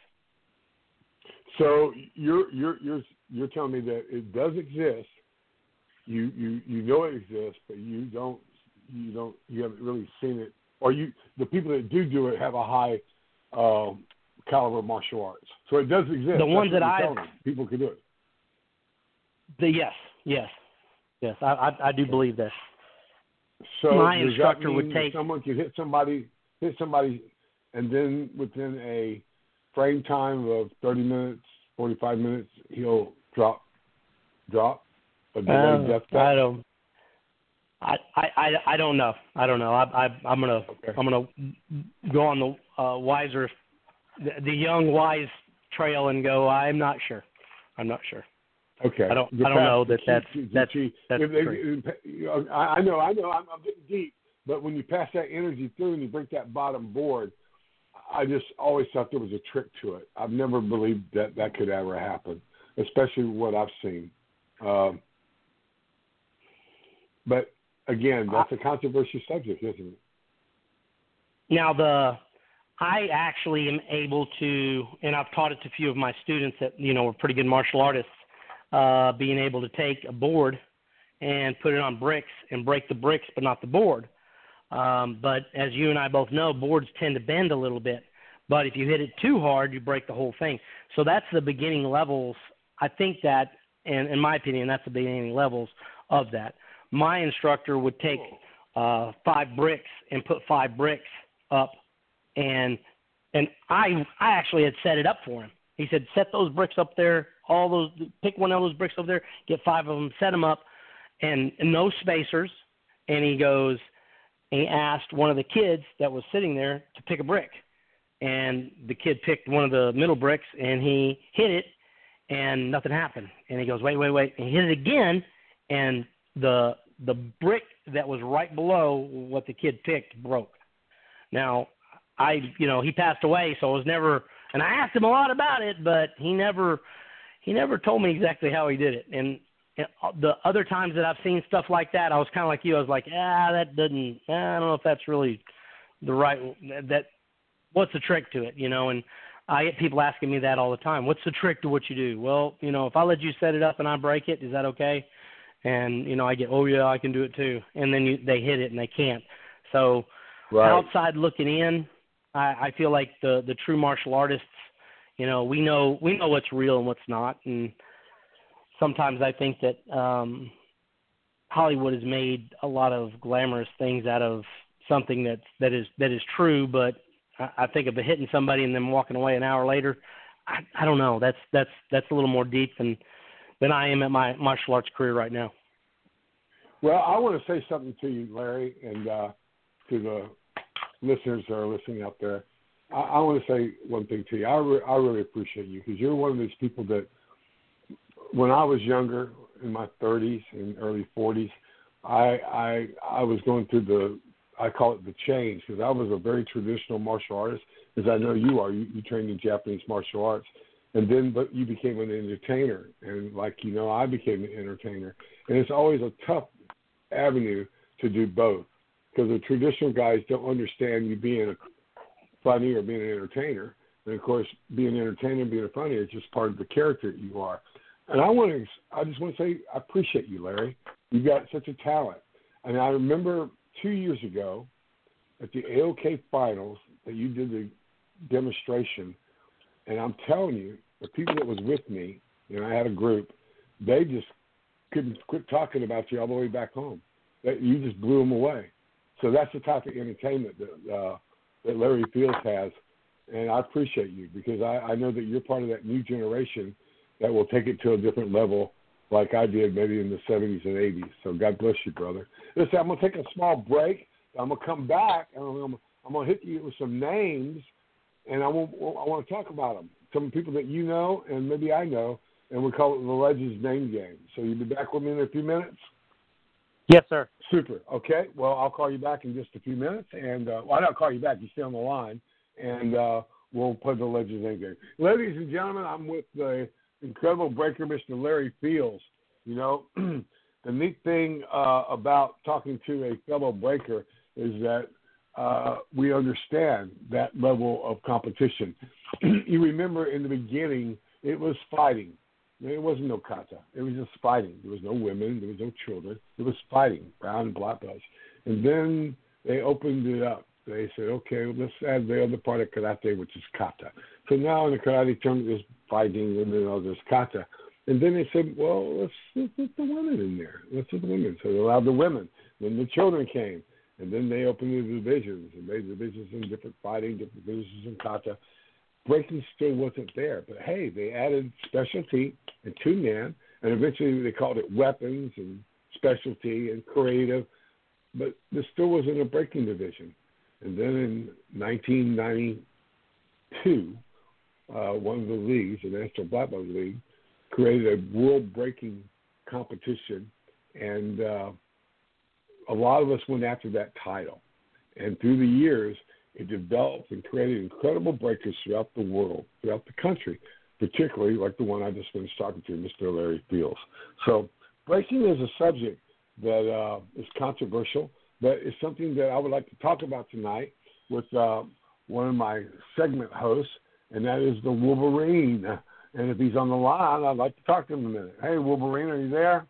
S3: So you're you're you're you're telling me that it does exist. You you you know it exists, but you don't you don't you haven't really seen it, or you the people that do do it have a high um, caliber martial arts. So it does exist.
S4: The ones that I
S3: people can do it.
S4: The yes, yes, yes. I I, I do believe this.
S3: So
S4: my
S3: does
S4: instructor
S3: that mean
S4: would take
S3: someone could hit somebody, hit somebody, and then within a frame time of thirty minutes, forty-five minutes, he'll drop, drop. A delayed death touch?
S4: I don't. I, I, I don't know. I don't know. I, I I'm gonna
S3: okay.
S4: I'm gonna go on the uh, wiser, the, the young wise trail and go. I'm not sure. I'm not sure.
S3: Okay.
S4: I don't.
S3: The
S4: I don't
S3: past,
S4: know that that's
S3: the,
S4: that's
S3: the,
S4: that's
S3: if they,
S4: true.
S3: you know, I, I know. I know. I'm, I'm getting deep, but when you pass that energy through and you break that bottom board, I just always thought there was a trick to it. I've never believed that that could ever happen, especially what I've seen. Um, but again, that's a controversial subject, isn't it?
S4: Now the. I actually am able to, and I've taught it to a few of my students that you know are pretty good martial artists. Uh, being able to take a board and put it on bricks and break the bricks, but not the board. Um, but as you and I both know, boards tend to bend a little bit. But if you hit it too hard, you break the whole thing. So that's the beginning levels. I think that, and in my opinion, that's the beginning levels of that. My instructor would take uh, five bricks and put five bricks up, and and I I actually had set it up for him. He said, set those bricks up there, all those, pick one of those bricks over there, get five of them, set them up, and, and no spacers. And he goes, and he asked one of the kids that was sitting there to pick a brick. And the kid picked one of the middle bricks, and he hit it, and nothing happened. And he goes, wait, wait, wait. And he hit it again, and the the brick that was right below what the kid picked broke. Now, I, you know, he passed away, so I was never – and I asked him a lot about it, but he never he never told me exactly how he did it. And, and the other times that I've seen stuff like that, I was kind of like you. I was like, ah, that doesn't – I don't know if that's really the right – that what's the trick to it, you know? And I get people asking me that all the time. What's the trick to what you do? Well, you know, if I let you set it up and I break it, is that okay? And, you know, I get, oh, yeah, I can do it too. And then you, they hit it and they can't. So right. Outside looking in, I, I feel like the, the true martial artists, you know, we know we know what's real and what's not, and sometimes I think that um, Hollywood has made a lot of glamorous things out of something that's that is that is true. But I, I think of hitting somebody and then walking away an hour later, I, I don't know. That's that's that's a little more deep than than I am at my martial arts career right now.
S3: Well, I want to say something to you, Larry, and uh, to the listeners that are listening out there. I, I want to say one thing to you. I, re- I really appreciate you because you're one of these people that when I was younger, in my thirties and early forties, I, I, I was going through the, I call it the change, because I was a very traditional martial artist, as I know you are. You, you trained in Japanese martial arts. And then but you became an entertainer. And like you know, I became an entertainer. And it's always a tough avenue to do both, because the traditional guys don't understand you being a funny or being an entertainer. And, of course, being an entertainer and being a funny is just part of the character you are. And I want to, I just want to say I appreciate you, Larry. You've got such a talent. And I remember two years ago at the A O K finals that you did the demonstration, and I'm telling you, the people that was with me, and I had a group, they just couldn't quit talking about you all the way back home. That you just blew them away. So that's the type of entertainment that uh, that Larry Fields has, and I appreciate you because I, I know that you're part of that new generation that will take it to a different level like I did maybe in the seventies and eighties. So God bless you, brother. Listen, I'm going to take a small break. I'm going to come back, and I'm going to, I'm going to hit you with some names, and I want, I want to talk about them. Some people that you know and maybe I know, and we call it the Legends Name Game. So you'll be back with me in a few minutes?
S4: Yes, sir.
S3: Super. Okay. Well, I'll call you back in just a few minutes. And, uh, well, I'll call you back. You stay on the line, and uh, we'll play the Legends Name Game. Ladies and gentlemen, I'm with the incredible breaker, Mister Larry Fields. You know, the neat thing uh, about talking to a fellow breaker is that uh, we understand that level of competition. You remember in the beginning, it was fighting. There wasn't no kata. It was just fighting. There was no women. There was no children. It was fighting, brown and black belts. And then they opened it up. They said, okay, let's add the other part of karate, which is kata. So now in the karate term, there's fighting, and then there's kata. And then they said, well, let's, let's put the women in there. Let's put the women. So they allowed the women. Then the children came. And then they opened the divisions and made divisions in different fighting, different divisions in kata. Breaking still wasn't there. But, hey, they added specialty and two men, and eventually they called it weapons and specialty and creative. But there still wasn't a breaking division. And then in nineteen ninety-two, uh, one of the leagues, the National Black Belt League, created a world breaking competition, and uh, a lot of us went after that title. And through the years, it developed and created incredible breakers throughout the world, throughout the country, particularly like the one I just finished talking to, Mister Larry Fields. So breaking is a subject that uh, is controversial, but it's something that I would like to talk about tonight with uh, one of my segment hosts, and that is the Wolverine. And if he's on the line, I'd like to talk to him a minute. Hey, Wolverine, are you there?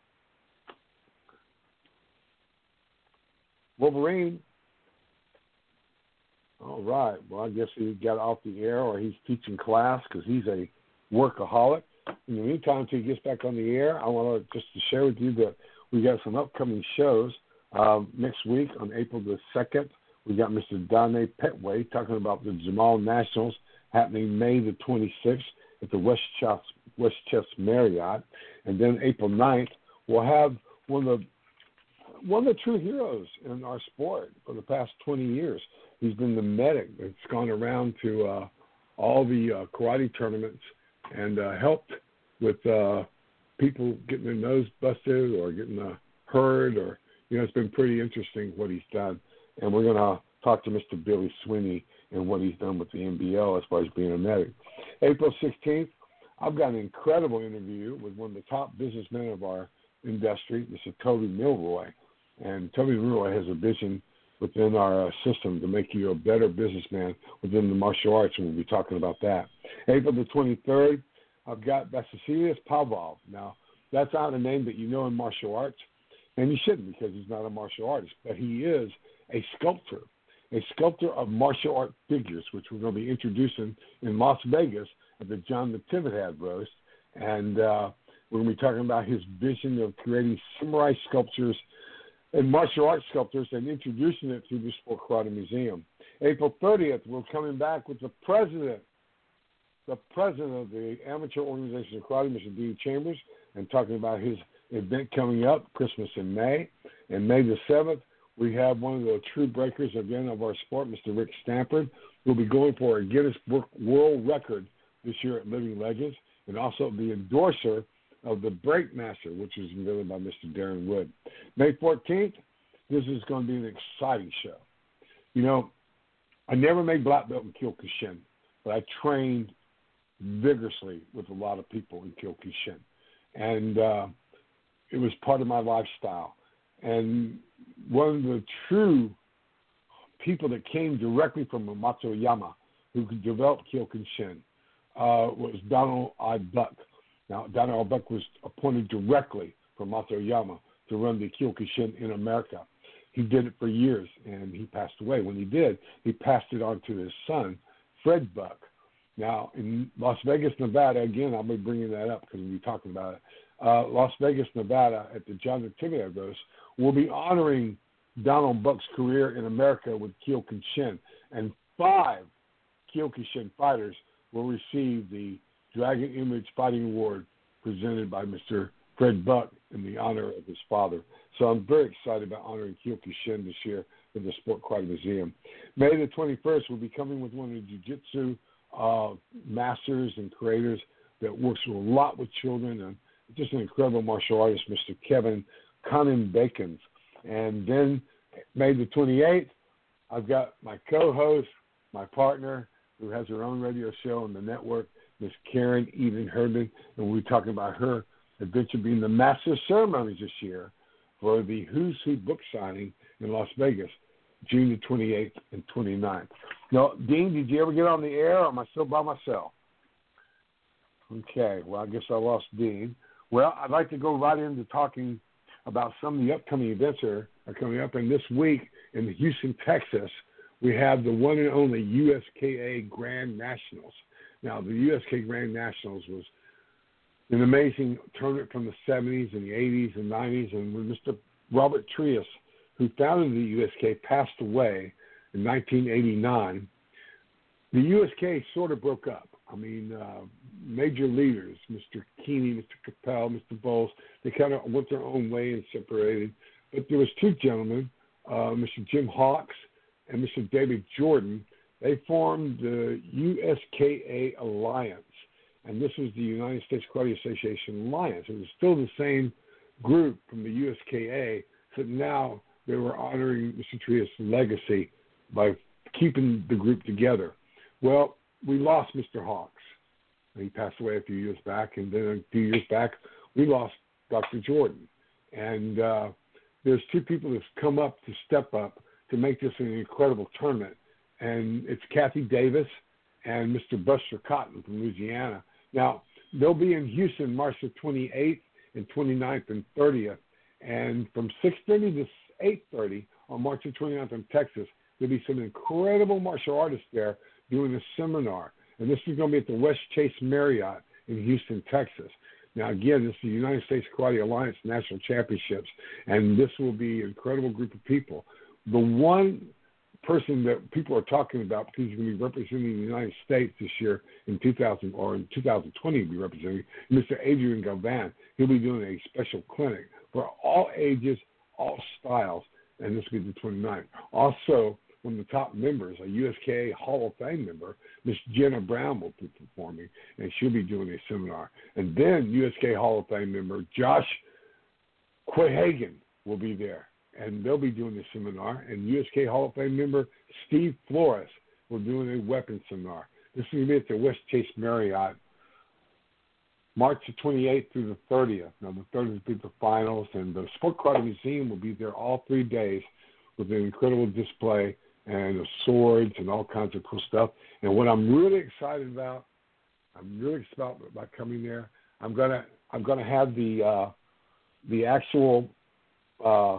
S3: Wolverine. All right. Well, I guess he got off the air or he's teaching class because he's a workaholic. In the meantime, until he gets back on the air, I want to just to share with you that we got some upcoming shows. Um, next week on April the second, we got Mister Donnie Petway talking about the Jamal Nationals happening May the twenty-sixth at the Westchester, Westchester Marriott. And then April ninth, we'll have one of the one of the true heroes in our sport for the past twenty years. He's been the medic that's gone around to uh, all the uh, karate tournaments and uh, helped with uh, people getting their nose busted or getting uh, hurt. Or, you know, it's been pretty interesting what he's done. And we're going to talk to Mister Billy Sweeney and what he's done with the N B L as far as being a medic. April sixteenth, I've got an incredible interview with one of the top businessmen of our industry, Mister Toby Milroy. And Toby Milroy has a vision within our uh, system to make you a better businessman within the martial arts, and we'll be talking about that. April the twenty-third, I've got Vasilius Pavlov. Now, that's not a name that you know in martial arts, and you shouldn't because he's not a martial artist, but he is a sculptor, a sculptor of martial art figures, which we're going to be introducing in Las Vegas at the John Natividad roast, and uh, we're going to be talking about his vision of creating samurai sculptures and martial arts sculptors and introducing it through the Sport Karate Museum. April thirtieth, we're coming back with the president, the president of the amateur organization of karate, Mister Dean Chambers. and talking about his event coming up, Christmas in May. And May the seventh, we have one of the true breakers again of our sport, Mister Rick Stampard, who will be going for a Guinness Book World Record this year at Living Legends, and also the endorser of the Breakmaster, which is invented by Mister Darren Wood. May fourteenth, this is going to be an exciting show. You know, I never made black belt in Kyokushin, but I trained vigorously with a lot of people in Kyokushin. And uh, it was part of my lifestyle. And one of the true people that came directly from Matsuoyama who could develop Kyokushin uh, was Donald I. Buck. Now, Donald I. Buck was appointed directly from Matsuoyama to run the Kyokushin in America. He did it for years, and he passed away. When he did, he passed it on to his son, Fred Buck. Now, in Las Vegas, Nevada, again, I'll be bringing that up because we'll be talking about it. Uh, Las Vegas, Nevada, at the John Natividad, will be honoring Donald Buck's career in America with Kyokushin, and five Kyokushin fighters will receive the Dragon Image Fighting Award presented by Mister Fred Buck in the honor of his father. So I'm very excited about honoring Kyokushin this year in the Sport Karate Museum. May the twenty-first, we'll be coming with one of the jiu-jitsu uh, masters and creators that works a lot with children, and just an incredible martial artist, Mister Kevin Conan Bacon. And then May the twenty-eighth, I've got my co-host, my partner, who has her own radio show on the network, Miss Karen Eden Herdman, and we'll be talking about her adventure being the master of ceremonies this year for the Who's Who book signing in Las Vegas, June the twenty-eighth and twenty-ninth. Now, Dean, did you ever get on the air, or am I still by myself? Okay, well, I guess I lost Dean. Well, I'd like to go right into talking about some of the upcoming events that are coming up. And this week in Houston, Texas, we have the one and only U S K A Grand Nationals. Now, the U S K Grand Nationals was an amazing tournament from the seventies and the eighties and nineties. And when Mister Robert Trias, who founded the U S K, passed away in nineteen eighty-nine, the U S K sort of broke up. I mean, uh, major leaders, Mister Keeney, Mister Capel, Mister Bowles, they kind of went their own way and separated. But there was two gentlemen, uh, Mister Jim Hawks and Mister David Jordan. They formed the U S K A Alliance, and this was the United States Karate Association Alliance. It was still the same group from the U S K A, so now they were honoring Mister Trias' legacy by keeping the group together. Well, we lost Mister Hawks. He passed away a few years back, and then a few years back, we lost Doctor Jordan. And uh, there's two people that's come up to step up to make this an incredible tournament, and it's Kathy Davis and Mister Buster Cotton from Louisiana. Now, they'll be in Houston March the twenty-eighth and twenty-ninth and thirtieth, and from six thirty to eight thirty on March the twenty-ninth in Texas, there'll be some incredible martial artists there doing a seminar. And this is going to be at the West Chase Marriott in Houston, Texas. Now, again, this is the United States Karate Alliance National Championships, and this will be an incredible group of people. The one person that people are talking about, because he's going to be representing the United States this year in two thousand, or in two thousand twenty, he'll be representing Mister Adrian Galvan. He'll be doing a special clinic for all ages, all styles, and this will be the twenty-ninth. Also, one of the top members, a U S K A Hall of Fame member, Miss Jenna Brown, will be performing, and she'll be doing a seminar. And then U S K A Hall of Fame member Josh Quahagan will be there, and they'll be doing a seminar. And U S K A Hall of Fame member Steve Flores will be doing a weapons seminar. This is going to be at the West Chase Marriott, March the twenty-eighth through the thirtieth. Now, the thirtieth will be the finals, and the Sport Karate Museum will be there all three days with an incredible display and the swords and all kinds of cool stuff. And what I'm really excited about, I'm really excited about coming there. I'm gonna I'm gonna have the uh, the actual uh,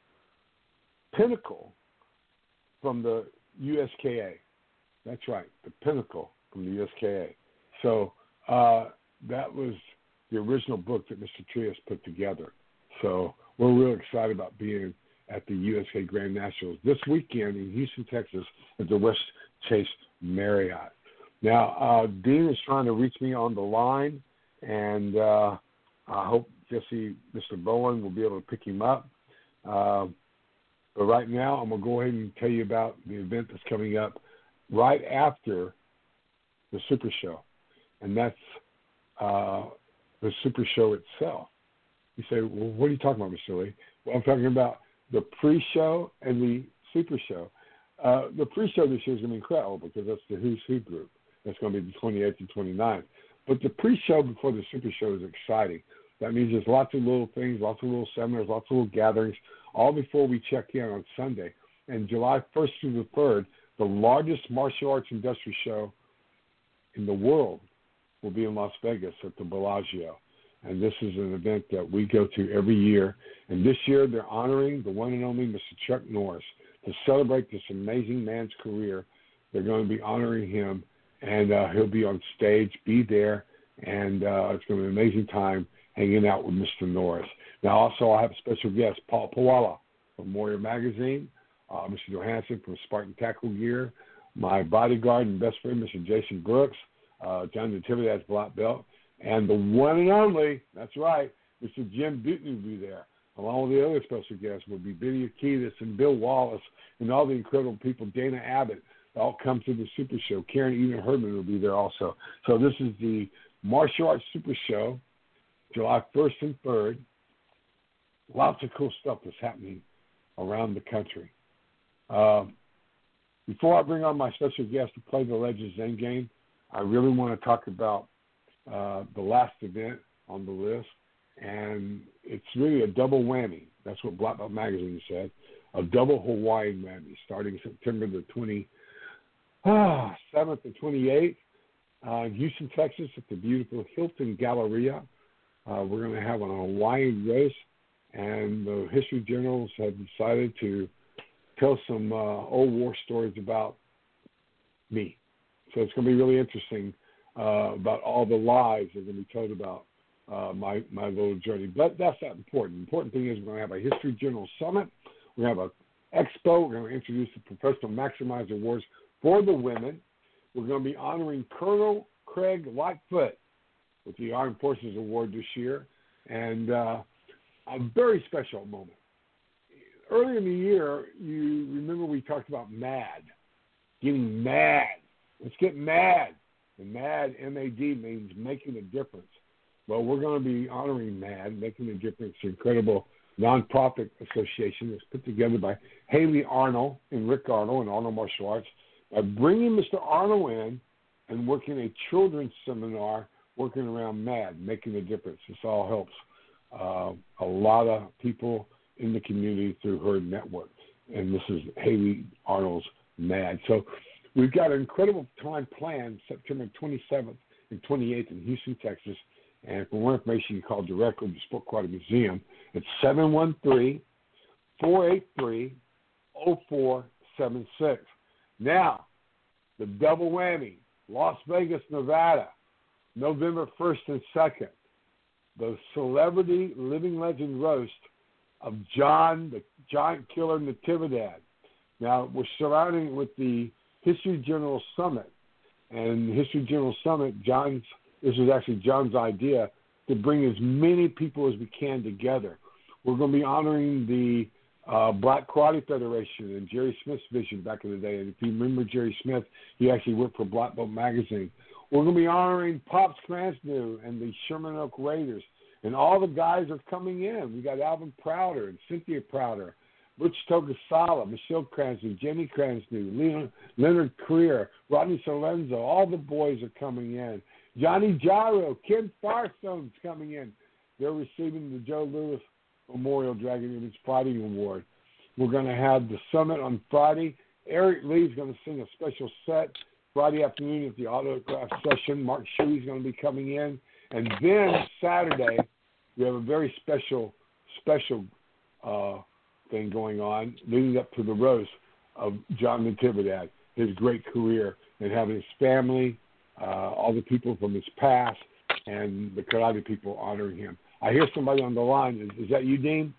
S3: pinnacle from the U S K A. That's right, the pinnacle from the U S K A. So uh, that was the original book that Mister Trias put together. So we're really excited about being at the U S K Grand Nationals this weekend in Houston, Texas, at the West Chase Marriott. Now, uh, Dean is trying to reach me on the line, and uh, I hope Jesse, Mister Bowen, will be able to pick him up. Uh, but right now, I'm going to go ahead and tell you about the event that's coming up right after the Super Show, and that's uh, the Super Show itself. You say, well, what are you talking about, Mister Lee? Well, I'm talking about the pre-show and the Super Show. Uh, the pre-show this year is going to be incredible because that's the Who's Who group. That's going to be the twenty-eighth and twenty-ninth. But the pre-show before the Super Show is exciting. That means there's lots of little things, lots of little seminars, lots of little gatherings, all before we check in on Sunday. And July first through the third, the largest martial arts industry show in the world will be in Las Vegas at the Bellagio. And this is an event that we go to every year. And this year they're honoring the one and only Mister Chuck Norris. To celebrate this amazing man's career, they're going to be honoring him, and uh, he'll be on stage, be there, and uh, it's going to be an amazing time hanging out with Mister Norris. Now, also, I have a special guest, Paul Pawala from Warrior Magazine, uh, Mister Johansson from Spartan Tackle Gear, my bodyguard and best friend, Mister Jason Brooks, uh, John Natividad's black belt, and the one and only, that's right, Mister Jim Button will be there. Along with the other special guests will be Billy Akitas and Bill Wallace and all the incredible people, Dana Abbott, all come to the Super Show. Karen Eden Herman will be there also. So this is the Martial Arts Super Show, July first and third. Lots of cool stuff that's happening around the country. Um, before I bring on my special guest to play the Legends Endgame, I really want to talk about uh, the last event on the list. And it's really a double whammy. That's what Black Belt Magazine said. A double Hawaiian whammy starting September the twenty-seventh and twenty-eighth uh, in Houston, Texas at the beautiful Hilton Galleria. Uh, we're going to have an Hawaiian roast, and the History Journals have decided to tell some uh, old war stories about me. So it's going to be really interesting uh, about all the lies that are going to be told about Uh, my, my little journey. But that's not important. The important thing is we're going to have a History Journal Summit. We're going to have an expo. We're going to introduce the Professional Maximizer Awards for the women. We're going to be honoring Colonel Craig Lightfoot with the Armed Forces Award this year. And uh, a very special moment. Earlier in the year, you remember we talked about MAD, getting mad. Let's get mad. And MAD, M A D, means making a difference. Well, we're going to be honoring MAD, Making a Difference, incredible nonprofit association that's put together by Haley Arnold and Rick Arnold and Arnold Martial Arts, by bringing Mister Arnold in and working a children's seminar working around MAD, Making a Difference. This all helps uh, a lot of people in the community through her network. And this is Haley Arnold's MAD. So we've got an incredible time planned, September twenty-seventh and twenty-eighth in Houston, Texas. And for more information, you call directly to the Sport Karate Museum. It's seven one three, four eight three, zero four seven six. Now, the double whammy, Las Vegas, Nevada, November first and second. The Celebrity Living Legend Roast of John, the Giant Killer Natividad. Now, we're surrounding it with the History Journal Summit. And the History Journal Summit, John's This was actually John's idea to bring as many people as we can together. We're going to be honoring the uh, Black Karate Federation and Jerry Smith's vision back in the day. And if you remember Jerry Smith, he actually worked for Black Belt Magazine. We're going to be honoring Pops Cransnew and the Sherman Oak Raiders. And all the guys are coming in. We got Alvin Prouder and Cynthia Prouder, Butch Togasala, Michelle Cransnew, Jenny Cransnew, Leonard, Leonard Creer, Rodney Solenzo. All the boys are coming in. Johnny Gyro, Ken Firestone's coming in. They're receiving the Joe Louis Memorial Dragon Image Fighting Award. We're going to have the summit on Friday. Eric Lee's going to sing a special set Friday afternoon at the autograph session. Mark Shuey's going to be coming in. And then Saturday, we have a very special, special uh, thing going on leading up to the roast of John Natividad, his great career, and having his family, Uh, all the people from his past, and the karate people honoring him. I hear somebody on the line. Is, is that you, Dean?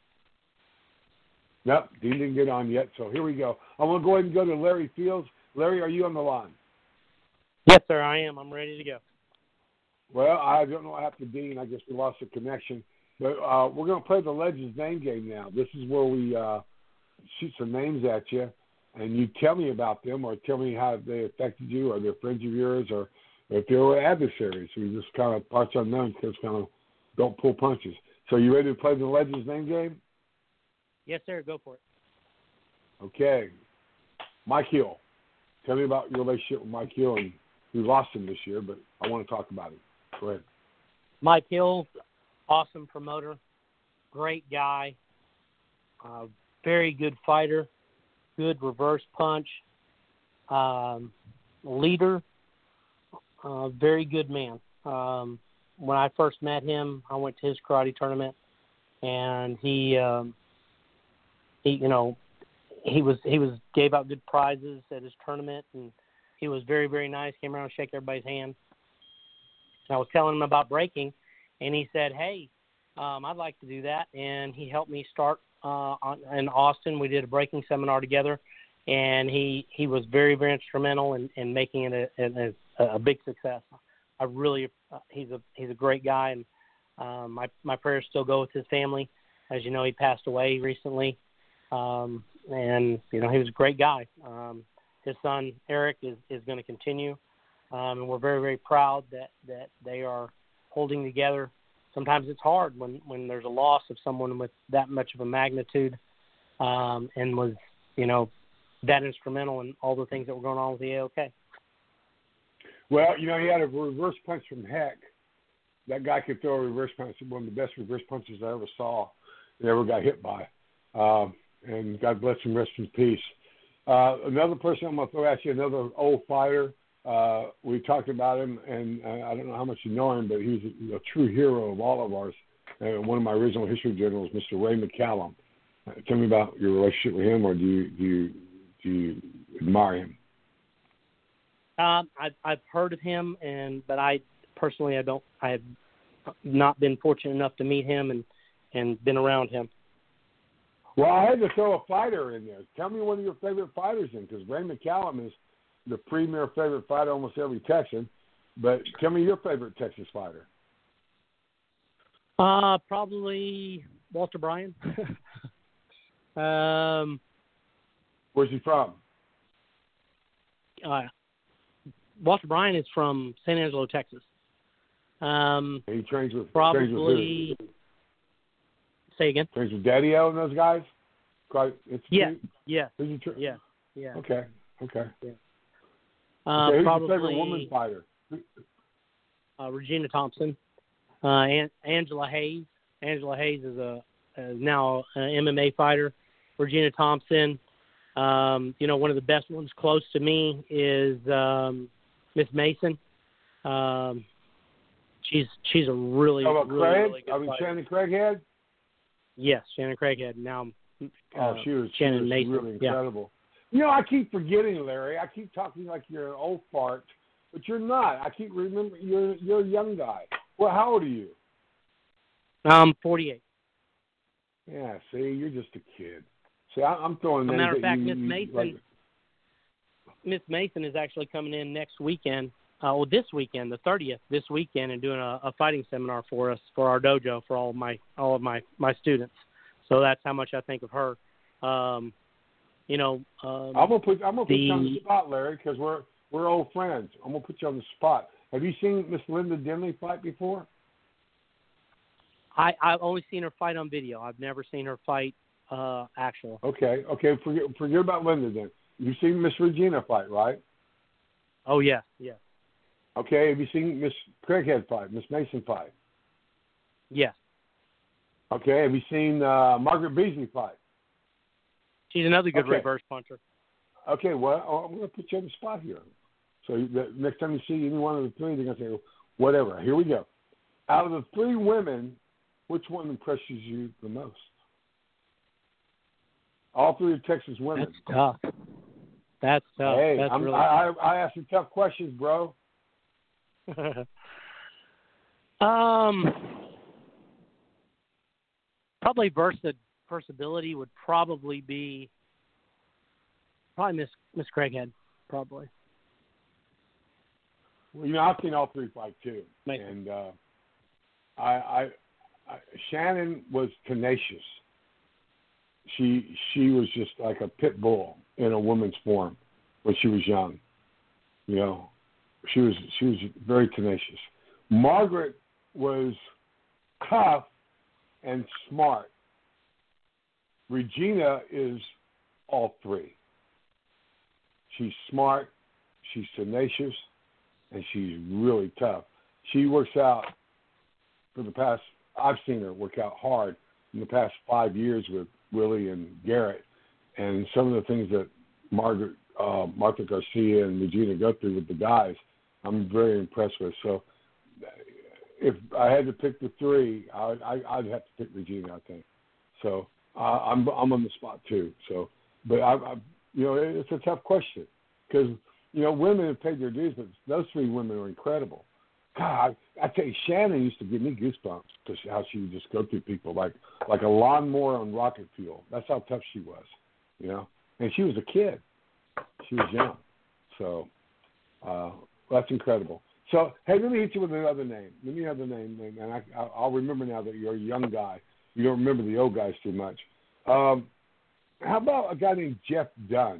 S3: Nope, Dean didn't get on yet, so here we go. I'm going to go ahead and go to Larry Fields. Larry, are you on the line?
S4: Yes, sir, I am. I'm ready to go.
S3: Well, I don't know what happened to Dean. I guess we lost the connection. But uh, we're going to play the Legends name game now. This is where we uh, shoot some names at you, and you tell me about them or tell me how they affected you or they're friends of yours or if they were adversaries. We just kind of parts unknown because kind of don't pull punches. So you ready to play the Legends name game?
S4: Yes, sir. Go for it.
S3: Okay. Mike Hill. Tell me about your relationship with Mike Hill. And we lost him this year, but I want to talk about him. Go ahead.
S4: Mike Hill, awesome promoter, great guy, uh, very good fighter, good reverse punch, um, leader, uh, very good man. Um, when I first met him, I went to his karate tournament, and he, um, he, you know, he was he was gave out good prizes at his tournament, and he was very very nice. Came around and shook everybody's hand. And I was telling him about breaking, and he said, "Hey, um, I'd like to do that." And he helped me start uh, on, in Austin. We did a breaking seminar together, and he, he was very very instrumental in, in making it a, a, a big success. I really uh, he's a he's a great guy, and um, my my prayers still go with his family. As you know, he passed away recently, um, and you know he was a great guy. Um, his son Eric is, is going to continue, um, and we're very very proud that, that they are holding together. Sometimes it's hard when, when there's a loss of someone with that much of a magnitude, um, and was you know that instrumental in all the things that were going on with the A O K.
S3: Well, you know, he had a reverse punch from heck. That guy could throw a reverse punch. One of the best reverse punches I ever saw and ever got hit by. Um, and God bless him, rest in peace. Uh, another person I'm going to throw at you, another old fighter. Uh, we talked about him, and uh, I don't know how much you know him, but he's a, a true hero of all of ours. And one of my original history generals, Mister Ray McCallum. Uh, tell me about your relationship with him, or do you do you, do you admire him?
S4: Um, I've I've heard of him, and but I personally I don't I have not been fortunate enough to meet him and, and been around him.
S3: Well, I had to throw a fighter in there. Tell me one of your favorite fighters in, because Ray McCallum is the premier favorite fighter almost every Texan. But tell me your favorite Texas fighter.
S4: Uh, probably Walter Bryan. um,
S3: Where's he from?
S4: Uh, Walter Bryan is from San Angelo, Texas. Um,
S3: he trains with
S4: probably.
S3: Trains with who?
S4: Say again.
S3: Trains with Daddy-O and those guys. Quite.
S4: Yeah. Yeah.
S3: Who's he tra-
S4: yeah. Yeah.
S3: Okay. Okay.
S4: Yeah. Uh,
S3: okay. Who's
S4: probably,
S3: your favorite woman fighter?
S4: Uh, Regina Thompson. Uh, An- Angela Hayes. Angela Hayes is a is now an M M A fighter. Regina Thompson. Um, you know, one of the best ones close to me is um, Miss Mason. Um, she's she's a really,
S3: oh, about
S4: really,
S3: Craig?
S4: really good
S3: I mean,
S4: fighter.
S3: Shannon Craighead?
S4: Yes, Shannon Craighead. Now, uh,
S3: oh, she was,
S4: Shannon
S3: she was
S4: Mason.
S3: really incredible. Yeah. You know, I keep forgetting, Larry. I keep talking like you're an old fart, but you're not. I keep remembering you're you're a young guy. Well, how old are you?
S4: I'm forty-eight.
S3: Yeah, see, you're just a kid. See, I, I'm throwing.
S4: As a matter of fact,
S3: you,
S4: Miss
S3: you,
S4: Mason,
S3: like,
S4: Miss Mason is actually coming in next weekend. Uh, well, this weekend, the thirtieth, this weekend, and doing a, a fighting seminar for us for our dojo for all of my all of my, my students. So that's how much I think of her. Um, you know, um,
S3: I'm gonna put I'm gonna put
S4: the,
S3: you on the spot, Larry, because we're we're old friends. I'm gonna put you on the spot. Have you seen Miss Linda Denley fight before?
S4: I I've only seen her fight on video. I've never seen her fight uh, actual.
S3: Okay, okay. Forget forget about Linda then. You've seen Miss Regina fight, right?
S4: Oh yeah, yeah.
S3: Okay. Have you seen Miss Craighead fight? Miss Mason fight?
S4: Yes.
S3: Okay. Have you seen uh, Margaret Beasley fight?
S4: She's another good
S3: okay.
S4: reverse puncher.
S3: Okay. Well, I'm going to put you on the spot here. So the next time you see any one of the three, they're going to say, whatever. Here we go. Out of the three women, which one impresses you the most? All three of Texas women.
S4: That's tough. That's tough.
S3: Hey,
S4: That's
S3: I'm,
S4: really
S3: I, I, I ask you tough questions, bro.
S4: um, probably versa, versatility would probably be probably Miss Miss Craighead, probably.
S3: Well, you know, I've seen all three fight too,
S4: Mate.
S3: and uh, I, I, I, Shannon was tenacious. She she was just like a pit bull in a woman's form when she was young. You know, she was she was very tenacious. Margaret was tough and smart. Regina is all three. She's smart, she's tenacious, and she's really tough. She works out for the past, I've seen her work out hard in the past five years with Willie and Garrett. And some of the things that Margaret, uh, Martha Garcia and Regina go through with the guys, I'm very impressed with. So if I had to pick the three, I, I, I'd have to pick Regina, I think. So uh, I'm I'm on the spot too. So, but I, I you know, it's a tough question because you know women have paid their dues, but those three women are incredible. God, I, I tell you, Shannon used to give me goosebumps because how she would just go through people like like a lawnmower on rocket fuel. That's how tough she was, you know. And she was a kid. She was young. So uh, that's incredible. So, hey, let me hit you with another name. Let me have the name, and I, I'll remember now that you're a young guy. You don't remember the old guys too much. Um, how about a guy named Jeff Dunn?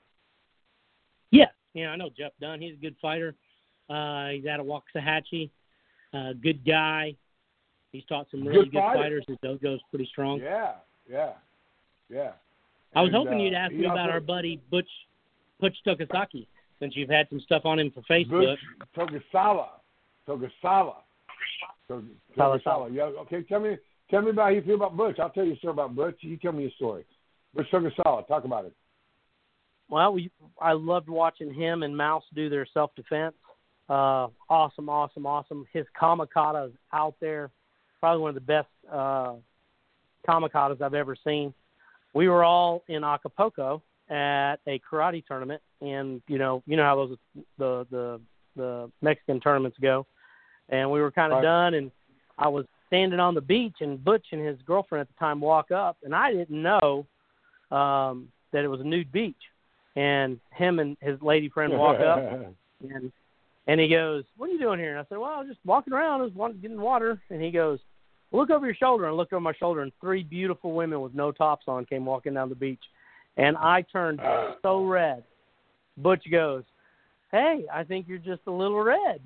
S4: Yeah, yeah, I know Jeff Dunn. He's a good fighter. Uh, he's out of Waxahachie. Uh, good guy. He's taught some really
S3: good,
S4: good
S3: fighter.
S4: fighters. His dojo's pretty strong.
S3: Yeah, yeah, yeah.
S4: I was
S3: And,
S4: hoping
S3: uh,
S4: you'd ask me
S3: also,
S4: about our buddy Butch Butch Tokasaki, since you've had some stuff on him for Facebook.
S3: Butch Togasawa. Togasawa. Tog- Togasawa. Yeah. Okay. Tell me. Tell me about how you feel about Butch. I'll tell you a story about Butch. You tell me a story. Butch Togasawa. Talk about it.
S4: Well, we, I loved watching him and Mouse do their self-defense. Uh, awesome, awesome, awesome. His kamikaze is out there. Probably one of the best uh, kamikazes I've ever seen. We were all in Acapulco at a karate tournament, and you know, you know how those the the the Mexican tournaments go. And we were kind of
S3: right.
S4: done, and I was standing on the beach, and Butch and his girlfriend at the time walk up, and I didn't know um, that it was a nude beach. And him and his lady friend walk up, and and he goes, "What are you doing here?" And I said, "Well, I was just walking around. I was getting water." And he goes, well, "Look over your shoulder." And I looked over my shoulder, and three beautiful women with no tops on came walking down the beach. And I turned so red. Butch goes, "Hey, I think you're just a little red."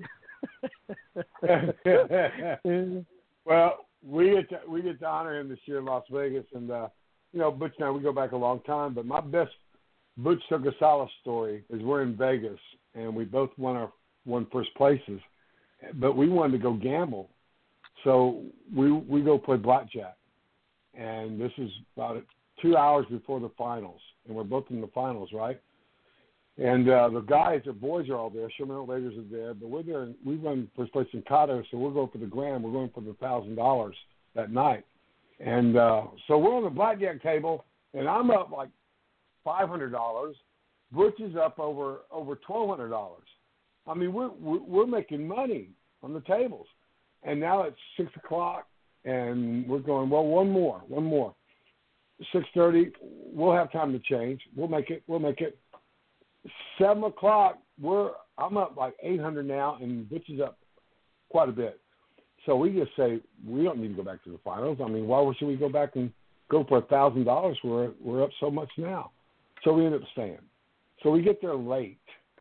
S3: Well, we get to, we get to honor him this year in Las Vegas, and uh, you know, Butch and I, we go back a long time. But my best Butch Togasawa story is we're in Vegas, and we both won our won first places, but we wanted to go gamble, so we we go play blackjack, and this is about two hours before the finals, and we're both in the finals, right? And uh, the guys, the boys are all there. Sherman Raiders are there, but we're there. We run first place in Cotto, so we're going for the grand. We're going for the thousand dollars that night, and uh, so we're on the blackjack table, and I'm up like five hundred dollars. Butch is up over over twelve hundred dollars. I mean, we're we're making money on the tables, and now it's six o'clock, and we're going well. One more, one more. Six thirty. We'll have time to change. We'll make it. We'll make it. Seven o'clock. We're I'm up like eight hundred now, and Butch is up quite a bit. So we just say we don't need to go back to the finals. I mean, why should we go back and go for a thousand dollars? We're we're up so much now. So we end up staying. So we get there late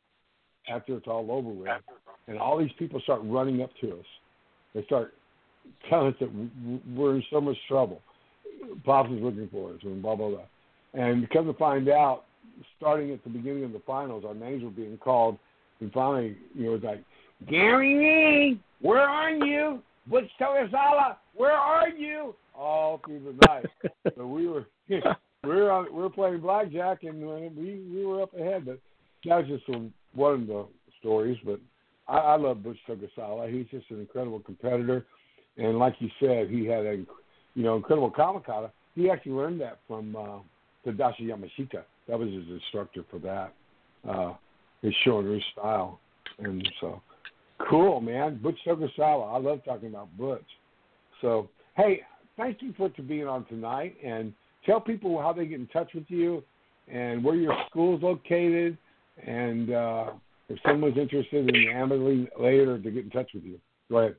S3: after it's all over with, and all these people start running up to us. They start telling us that we're in so much trouble. Pops is looking for us, and blah, blah, blah. And come to find out, starting at the beginning of the finals, our names were being called, and finally, you know, it was like, Gary Nee, where are you? Butch Togasawa, where are you? All through the night. So we were... We were on, we were playing blackjack, and we, we were up ahead. But that was just some, one of the stories. But I, I love Butch Togasawa. He's just an incredible competitor, and like you said, he had a you know incredible kamikata. He actually learned that from uh, Tadashi Yamashita. That was his instructor for that. Uh, his shoulder style, and so cool, man. Butch Togasawa. I love talking about Butch. So hey, thank you for being on tonight, and tell people how they get in touch with you and where your school is located and uh, if someone's interested in Abilene later to get in touch with you. Go ahead.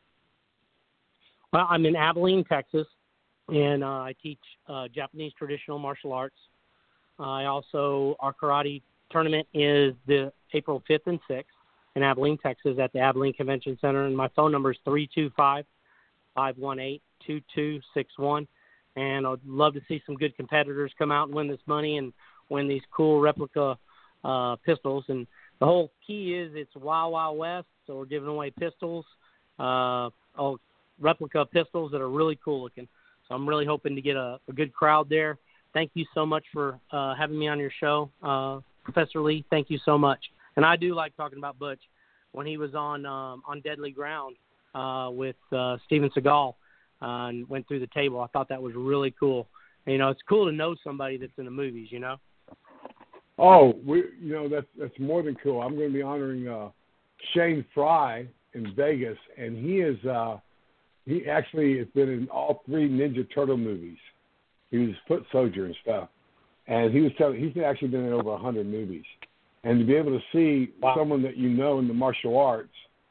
S4: Well, I'm in Abilene, Texas, and uh, I teach uh, Japanese traditional martial arts. I also, our karate tournament is the April fifth and sixth in Abilene, Texas at the Abilene Convention Center, and my phone number is three two five, five one eight, two two six one, and I'd love to see some good competitors come out and win this money and win these cool replica uh, pistols. And the whole key is it's Wild Wild West, so we're giving away pistols, uh, oh, replica pistols that are really cool looking. So I'm really hoping to get a, a good crowd there. Thank you so much for uh, having me on your show, uh, Professor Lee. Thank you so much. And I do like talking about Butch when he was on um, on Deadly Ground uh, with uh, Steven Seagal uh, and went through the table. I thought that was really cool. And, you know, it's cool to know somebody that's in the movies, you know.
S3: Oh, we, you know, that's that's more than cool. I'm going to be honoring uh, Shane Fry in Vegas, and he is uh, he actually has been in all three Ninja Turtle movies. He was foot soldier and stuff, and he was telling he's actually been in over a hundred movies. And to be able to see wow. someone that you know in the martial arts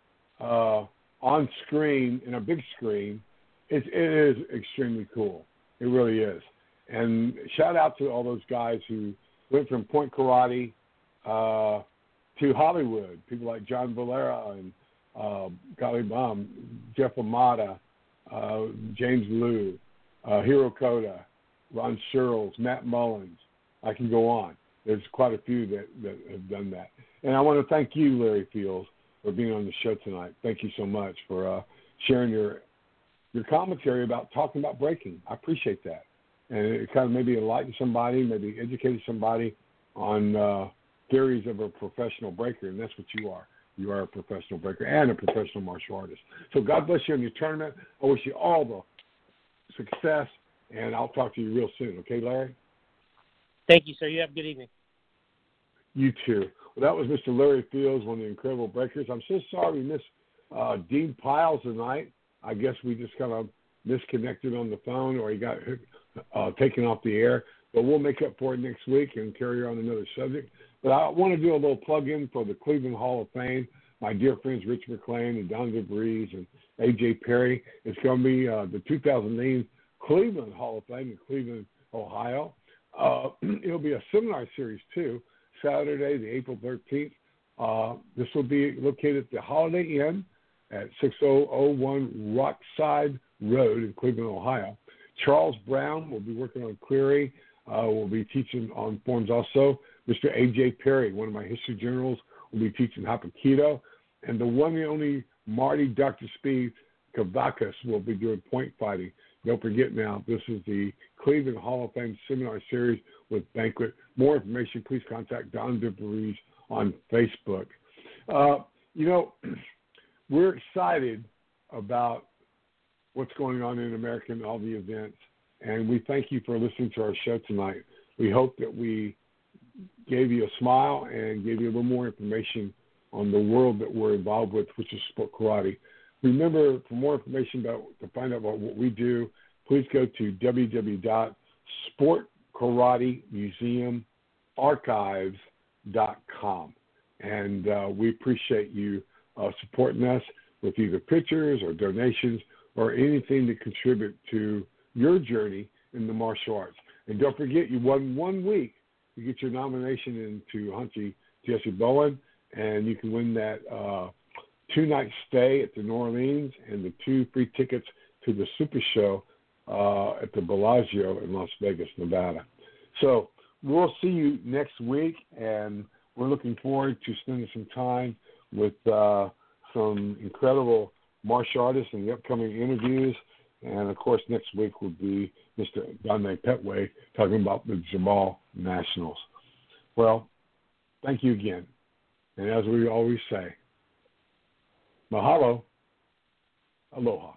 S3: uh, on screen, in a big screen, it, it is extremely cool. It really is. And shout out to all those guys who went from Point Karate uh, to Hollywood, people like John Valera and uh, Golly Bum, Jeff Amata, uh, James Liu, uh, Hiro Koda, Ron Searles, Matt Mullins. I can go on. There's quite a few that, that have done that. And I want to thank you, Larry Fields, for being on the show tonight. Thank you so much for uh, sharing your your commentary about talking about breaking. I appreciate that. And it kind of maybe enlightened somebody, maybe educated somebody on uh, theories of a professional breaker, and that's what you are. You are a professional breaker and a professional martial artist. So God bless you on your tournament. I wish you all the success, and I'll talk to you real soon. Okay, Larry?
S4: Thank you, sir. You have a good evening.
S3: You too. Well, that was Mister Larry Fields, one of the incredible breakers. I'm so sorry we missed uh, Dean Piles tonight. I guess we just kind of misconnected on the phone, or he got uh, taken off the air. But we'll make up for it next week and carry on another subject. But I want to do a little plug-in for the Cleveland Hall of Fame. My dear friends Rich McClain and Don DeVries and A J Perry. It's going to be uh, the two thousand nine Cleveland Hall of Fame in Cleveland, Ohio. Uh, it'll be a seminar series, too, Saturday, the April thirteenth. Uh, this will be located at the Holiday Inn at six thousand one Rockside Road in Cleveland, Ohio. Charles Brown will be working on Cleary. Uh, will be teaching on forms also. Mister A J Perry, one of my history generals, will be teaching Hapkido. And the one and only Marty Doctor Speed Kavakis will be doing point fighting. Don't forget now, this is the Cleveland Hall of Fame Seminar Series with Banquet. More information, please contact Don DeVries on Facebook. Uh, you know, we're excited about what's going on in America and all the events, and we thank you for listening to our show tonight. We hope that we gave you a smile and gave you a little more information on the world that we're involved with, which is sport karate. Remember, for more information about to find out about what we do, please go to w w w dot sport karate museum archives dot com. And uh, we appreciate you uh, supporting us with either pictures or donations or anything to contribute to your journey in the martial arts. And don't forget, you won one week to get your nomination into Hunchy Jesse Bowen, and you can win that uh, two-night stay at the New Orleans and the two free tickets to the Super Show uh, at the Bellagio in Las Vegas, Nevada. So we'll see you next week, and we're looking forward to spending some time with uh, some incredible martial artists in the upcoming interviews. And, of course, next week will be Mister Donne Petway talking about the Jamal Nationals. Well, thank you again. And as we always say, mahalo, aloha.